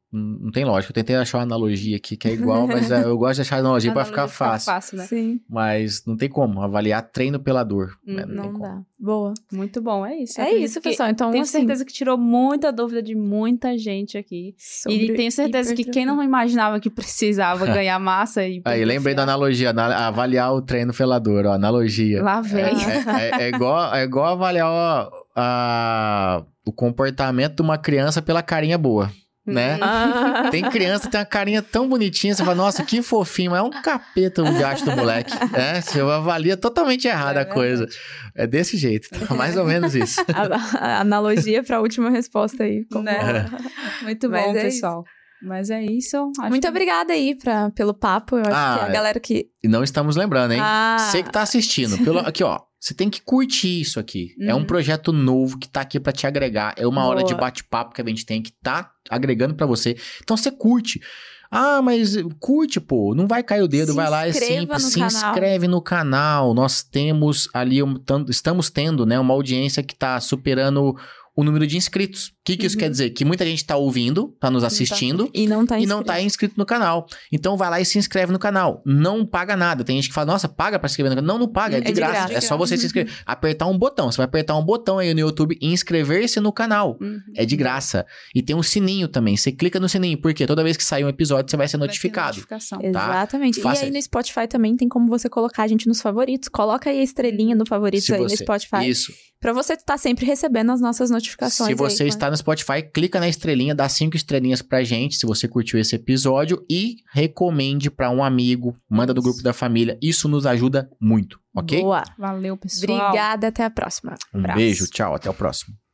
Speaker 1: Não tem lógica. Eu tentei achar uma analogia aqui que é igual, mas eu gosto de achar a analogia pra ficar fácil.
Speaker 2: fácil, né?
Speaker 3: Sim.
Speaker 1: Mas não tem como avaliar treino pela dor.
Speaker 2: Hum,
Speaker 1: né? Não,
Speaker 3: Não
Speaker 1: tem
Speaker 3: dá.
Speaker 1: como.
Speaker 3: Boa.
Speaker 2: Muito bom, é isso.
Speaker 3: É isso, pessoal. Então,
Speaker 2: tenho
Speaker 3: assim,
Speaker 2: certeza que tirou muita dúvida de muita gente aqui. E tenho certeza que quem não imaginava que precisava ganhar massa e...
Speaker 1: Aí, lembrei da analogia, ana- avaliar o treino pela dor, ó, analogia.
Speaker 2: Lá vem.
Speaker 1: É, é- é igual, é igual avaliar ó, a- o comportamento de uma criança pela carinha boa, né?
Speaker 3: Ah.
Speaker 1: Tem criança que tem uma carinha tão bonitinha, você fala, nossa, que fofinho, mas é um capeta o gasto do moleque, né? Você avalia totalmente errada
Speaker 2: É
Speaker 1: a coisa. É desse jeito, então, mais ou menos isso.
Speaker 3: A, a analogia pra última resposta aí. Como...
Speaker 2: Né? Muito
Speaker 3: Mas
Speaker 2: bom,
Speaker 3: é
Speaker 2: pessoal. Mas é isso. acho
Speaker 3: Muito
Speaker 2: que-
Speaker 3: obrigada aí pra, pelo papo. Eu acho
Speaker 1: Ah,
Speaker 3: que a galera que...
Speaker 1: E não estamos lembrando, hein?
Speaker 3: Ah.
Speaker 1: Você que tá assistindo, pelo, aqui ó, você tem que curtir isso aqui. É um
Speaker 2: Uhum.
Speaker 1: projeto novo que tá aqui pra te agregar. É uma
Speaker 3: Boa.
Speaker 1: hora de bate-papo que a gente tem que tá agregando pra você. Então você curte. Ah, mas curte, pô. Não vai cair o dedo,
Speaker 3: Se
Speaker 1: vai lá, é
Speaker 3: inscreva
Speaker 1: simples.
Speaker 3: no
Speaker 1: Se
Speaker 3: canal.
Speaker 1: inscreve no canal. Nós temos ali, um, tam- estamos tendo, né, uma audiência que tá superando o número de inscritos. O que, que isso
Speaker 3: Uhum.
Speaker 1: quer dizer? Que muita gente tá ouvindo, tá nos assistindo.
Speaker 3: E não tá
Speaker 1: E não
Speaker 3: inscrito.
Speaker 1: tá inscrito no canal. Então vai lá e se inscreve no canal. Não paga nada. Tem gente que fala, nossa, paga pra se inscrever no canal. Não, não paga, é,
Speaker 3: É
Speaker 1: de,
Speaker 3: de
Speaker 1: graça.
Speaker 3: graça.
Speaker 1: É só você se inscrever. Apertar um botão. Você vai apertar um botão aí no YouTube e inscrever-se no canal.
Speaker 2: Uhum.
Speaker 1: É de graça. E tem um sininho também. Você clica no sininho, porque toda vez que sair um episódio, você vai ser
Speaker 2: Vai ter
Speaker 1: notificado.
Speaker 2: notificação.
Speaker 3: Exatamente.
Speaker 1: Faça
Speaker 3: E aí
Speaker 1: isso.
Speaker 3: no Spotify também tem como você colocar a gente nos favoritos. Coloca aí a estrelinha no favoritos
Speaker 1: Se
Speaker 3: aí no
Speaker 1: você-
Speaker 3: Spotify.
Speaker 1: Isso.
Speaker 3: Pra você estar sempre recebendo as nossas notificações.
Speaker 1: Se você
Speaker 3: aí,
Speaker 1: está no Spotify, clica na estrelinha, dá cinco estrelinhas pra gente, se você curtiu esse episódio, e recomende pra um amigo, manda do grupo da família. Isso nos ajuda muito, ok?
Speaker 3: Boa.
Speaker 2: Valeu, pessoal.
Speaker 3: Obrigada, até a próxima.
Speaker 1: Um
Speaker 3: Abraço.
Speaker 1: beijo, tchau, até o próximo.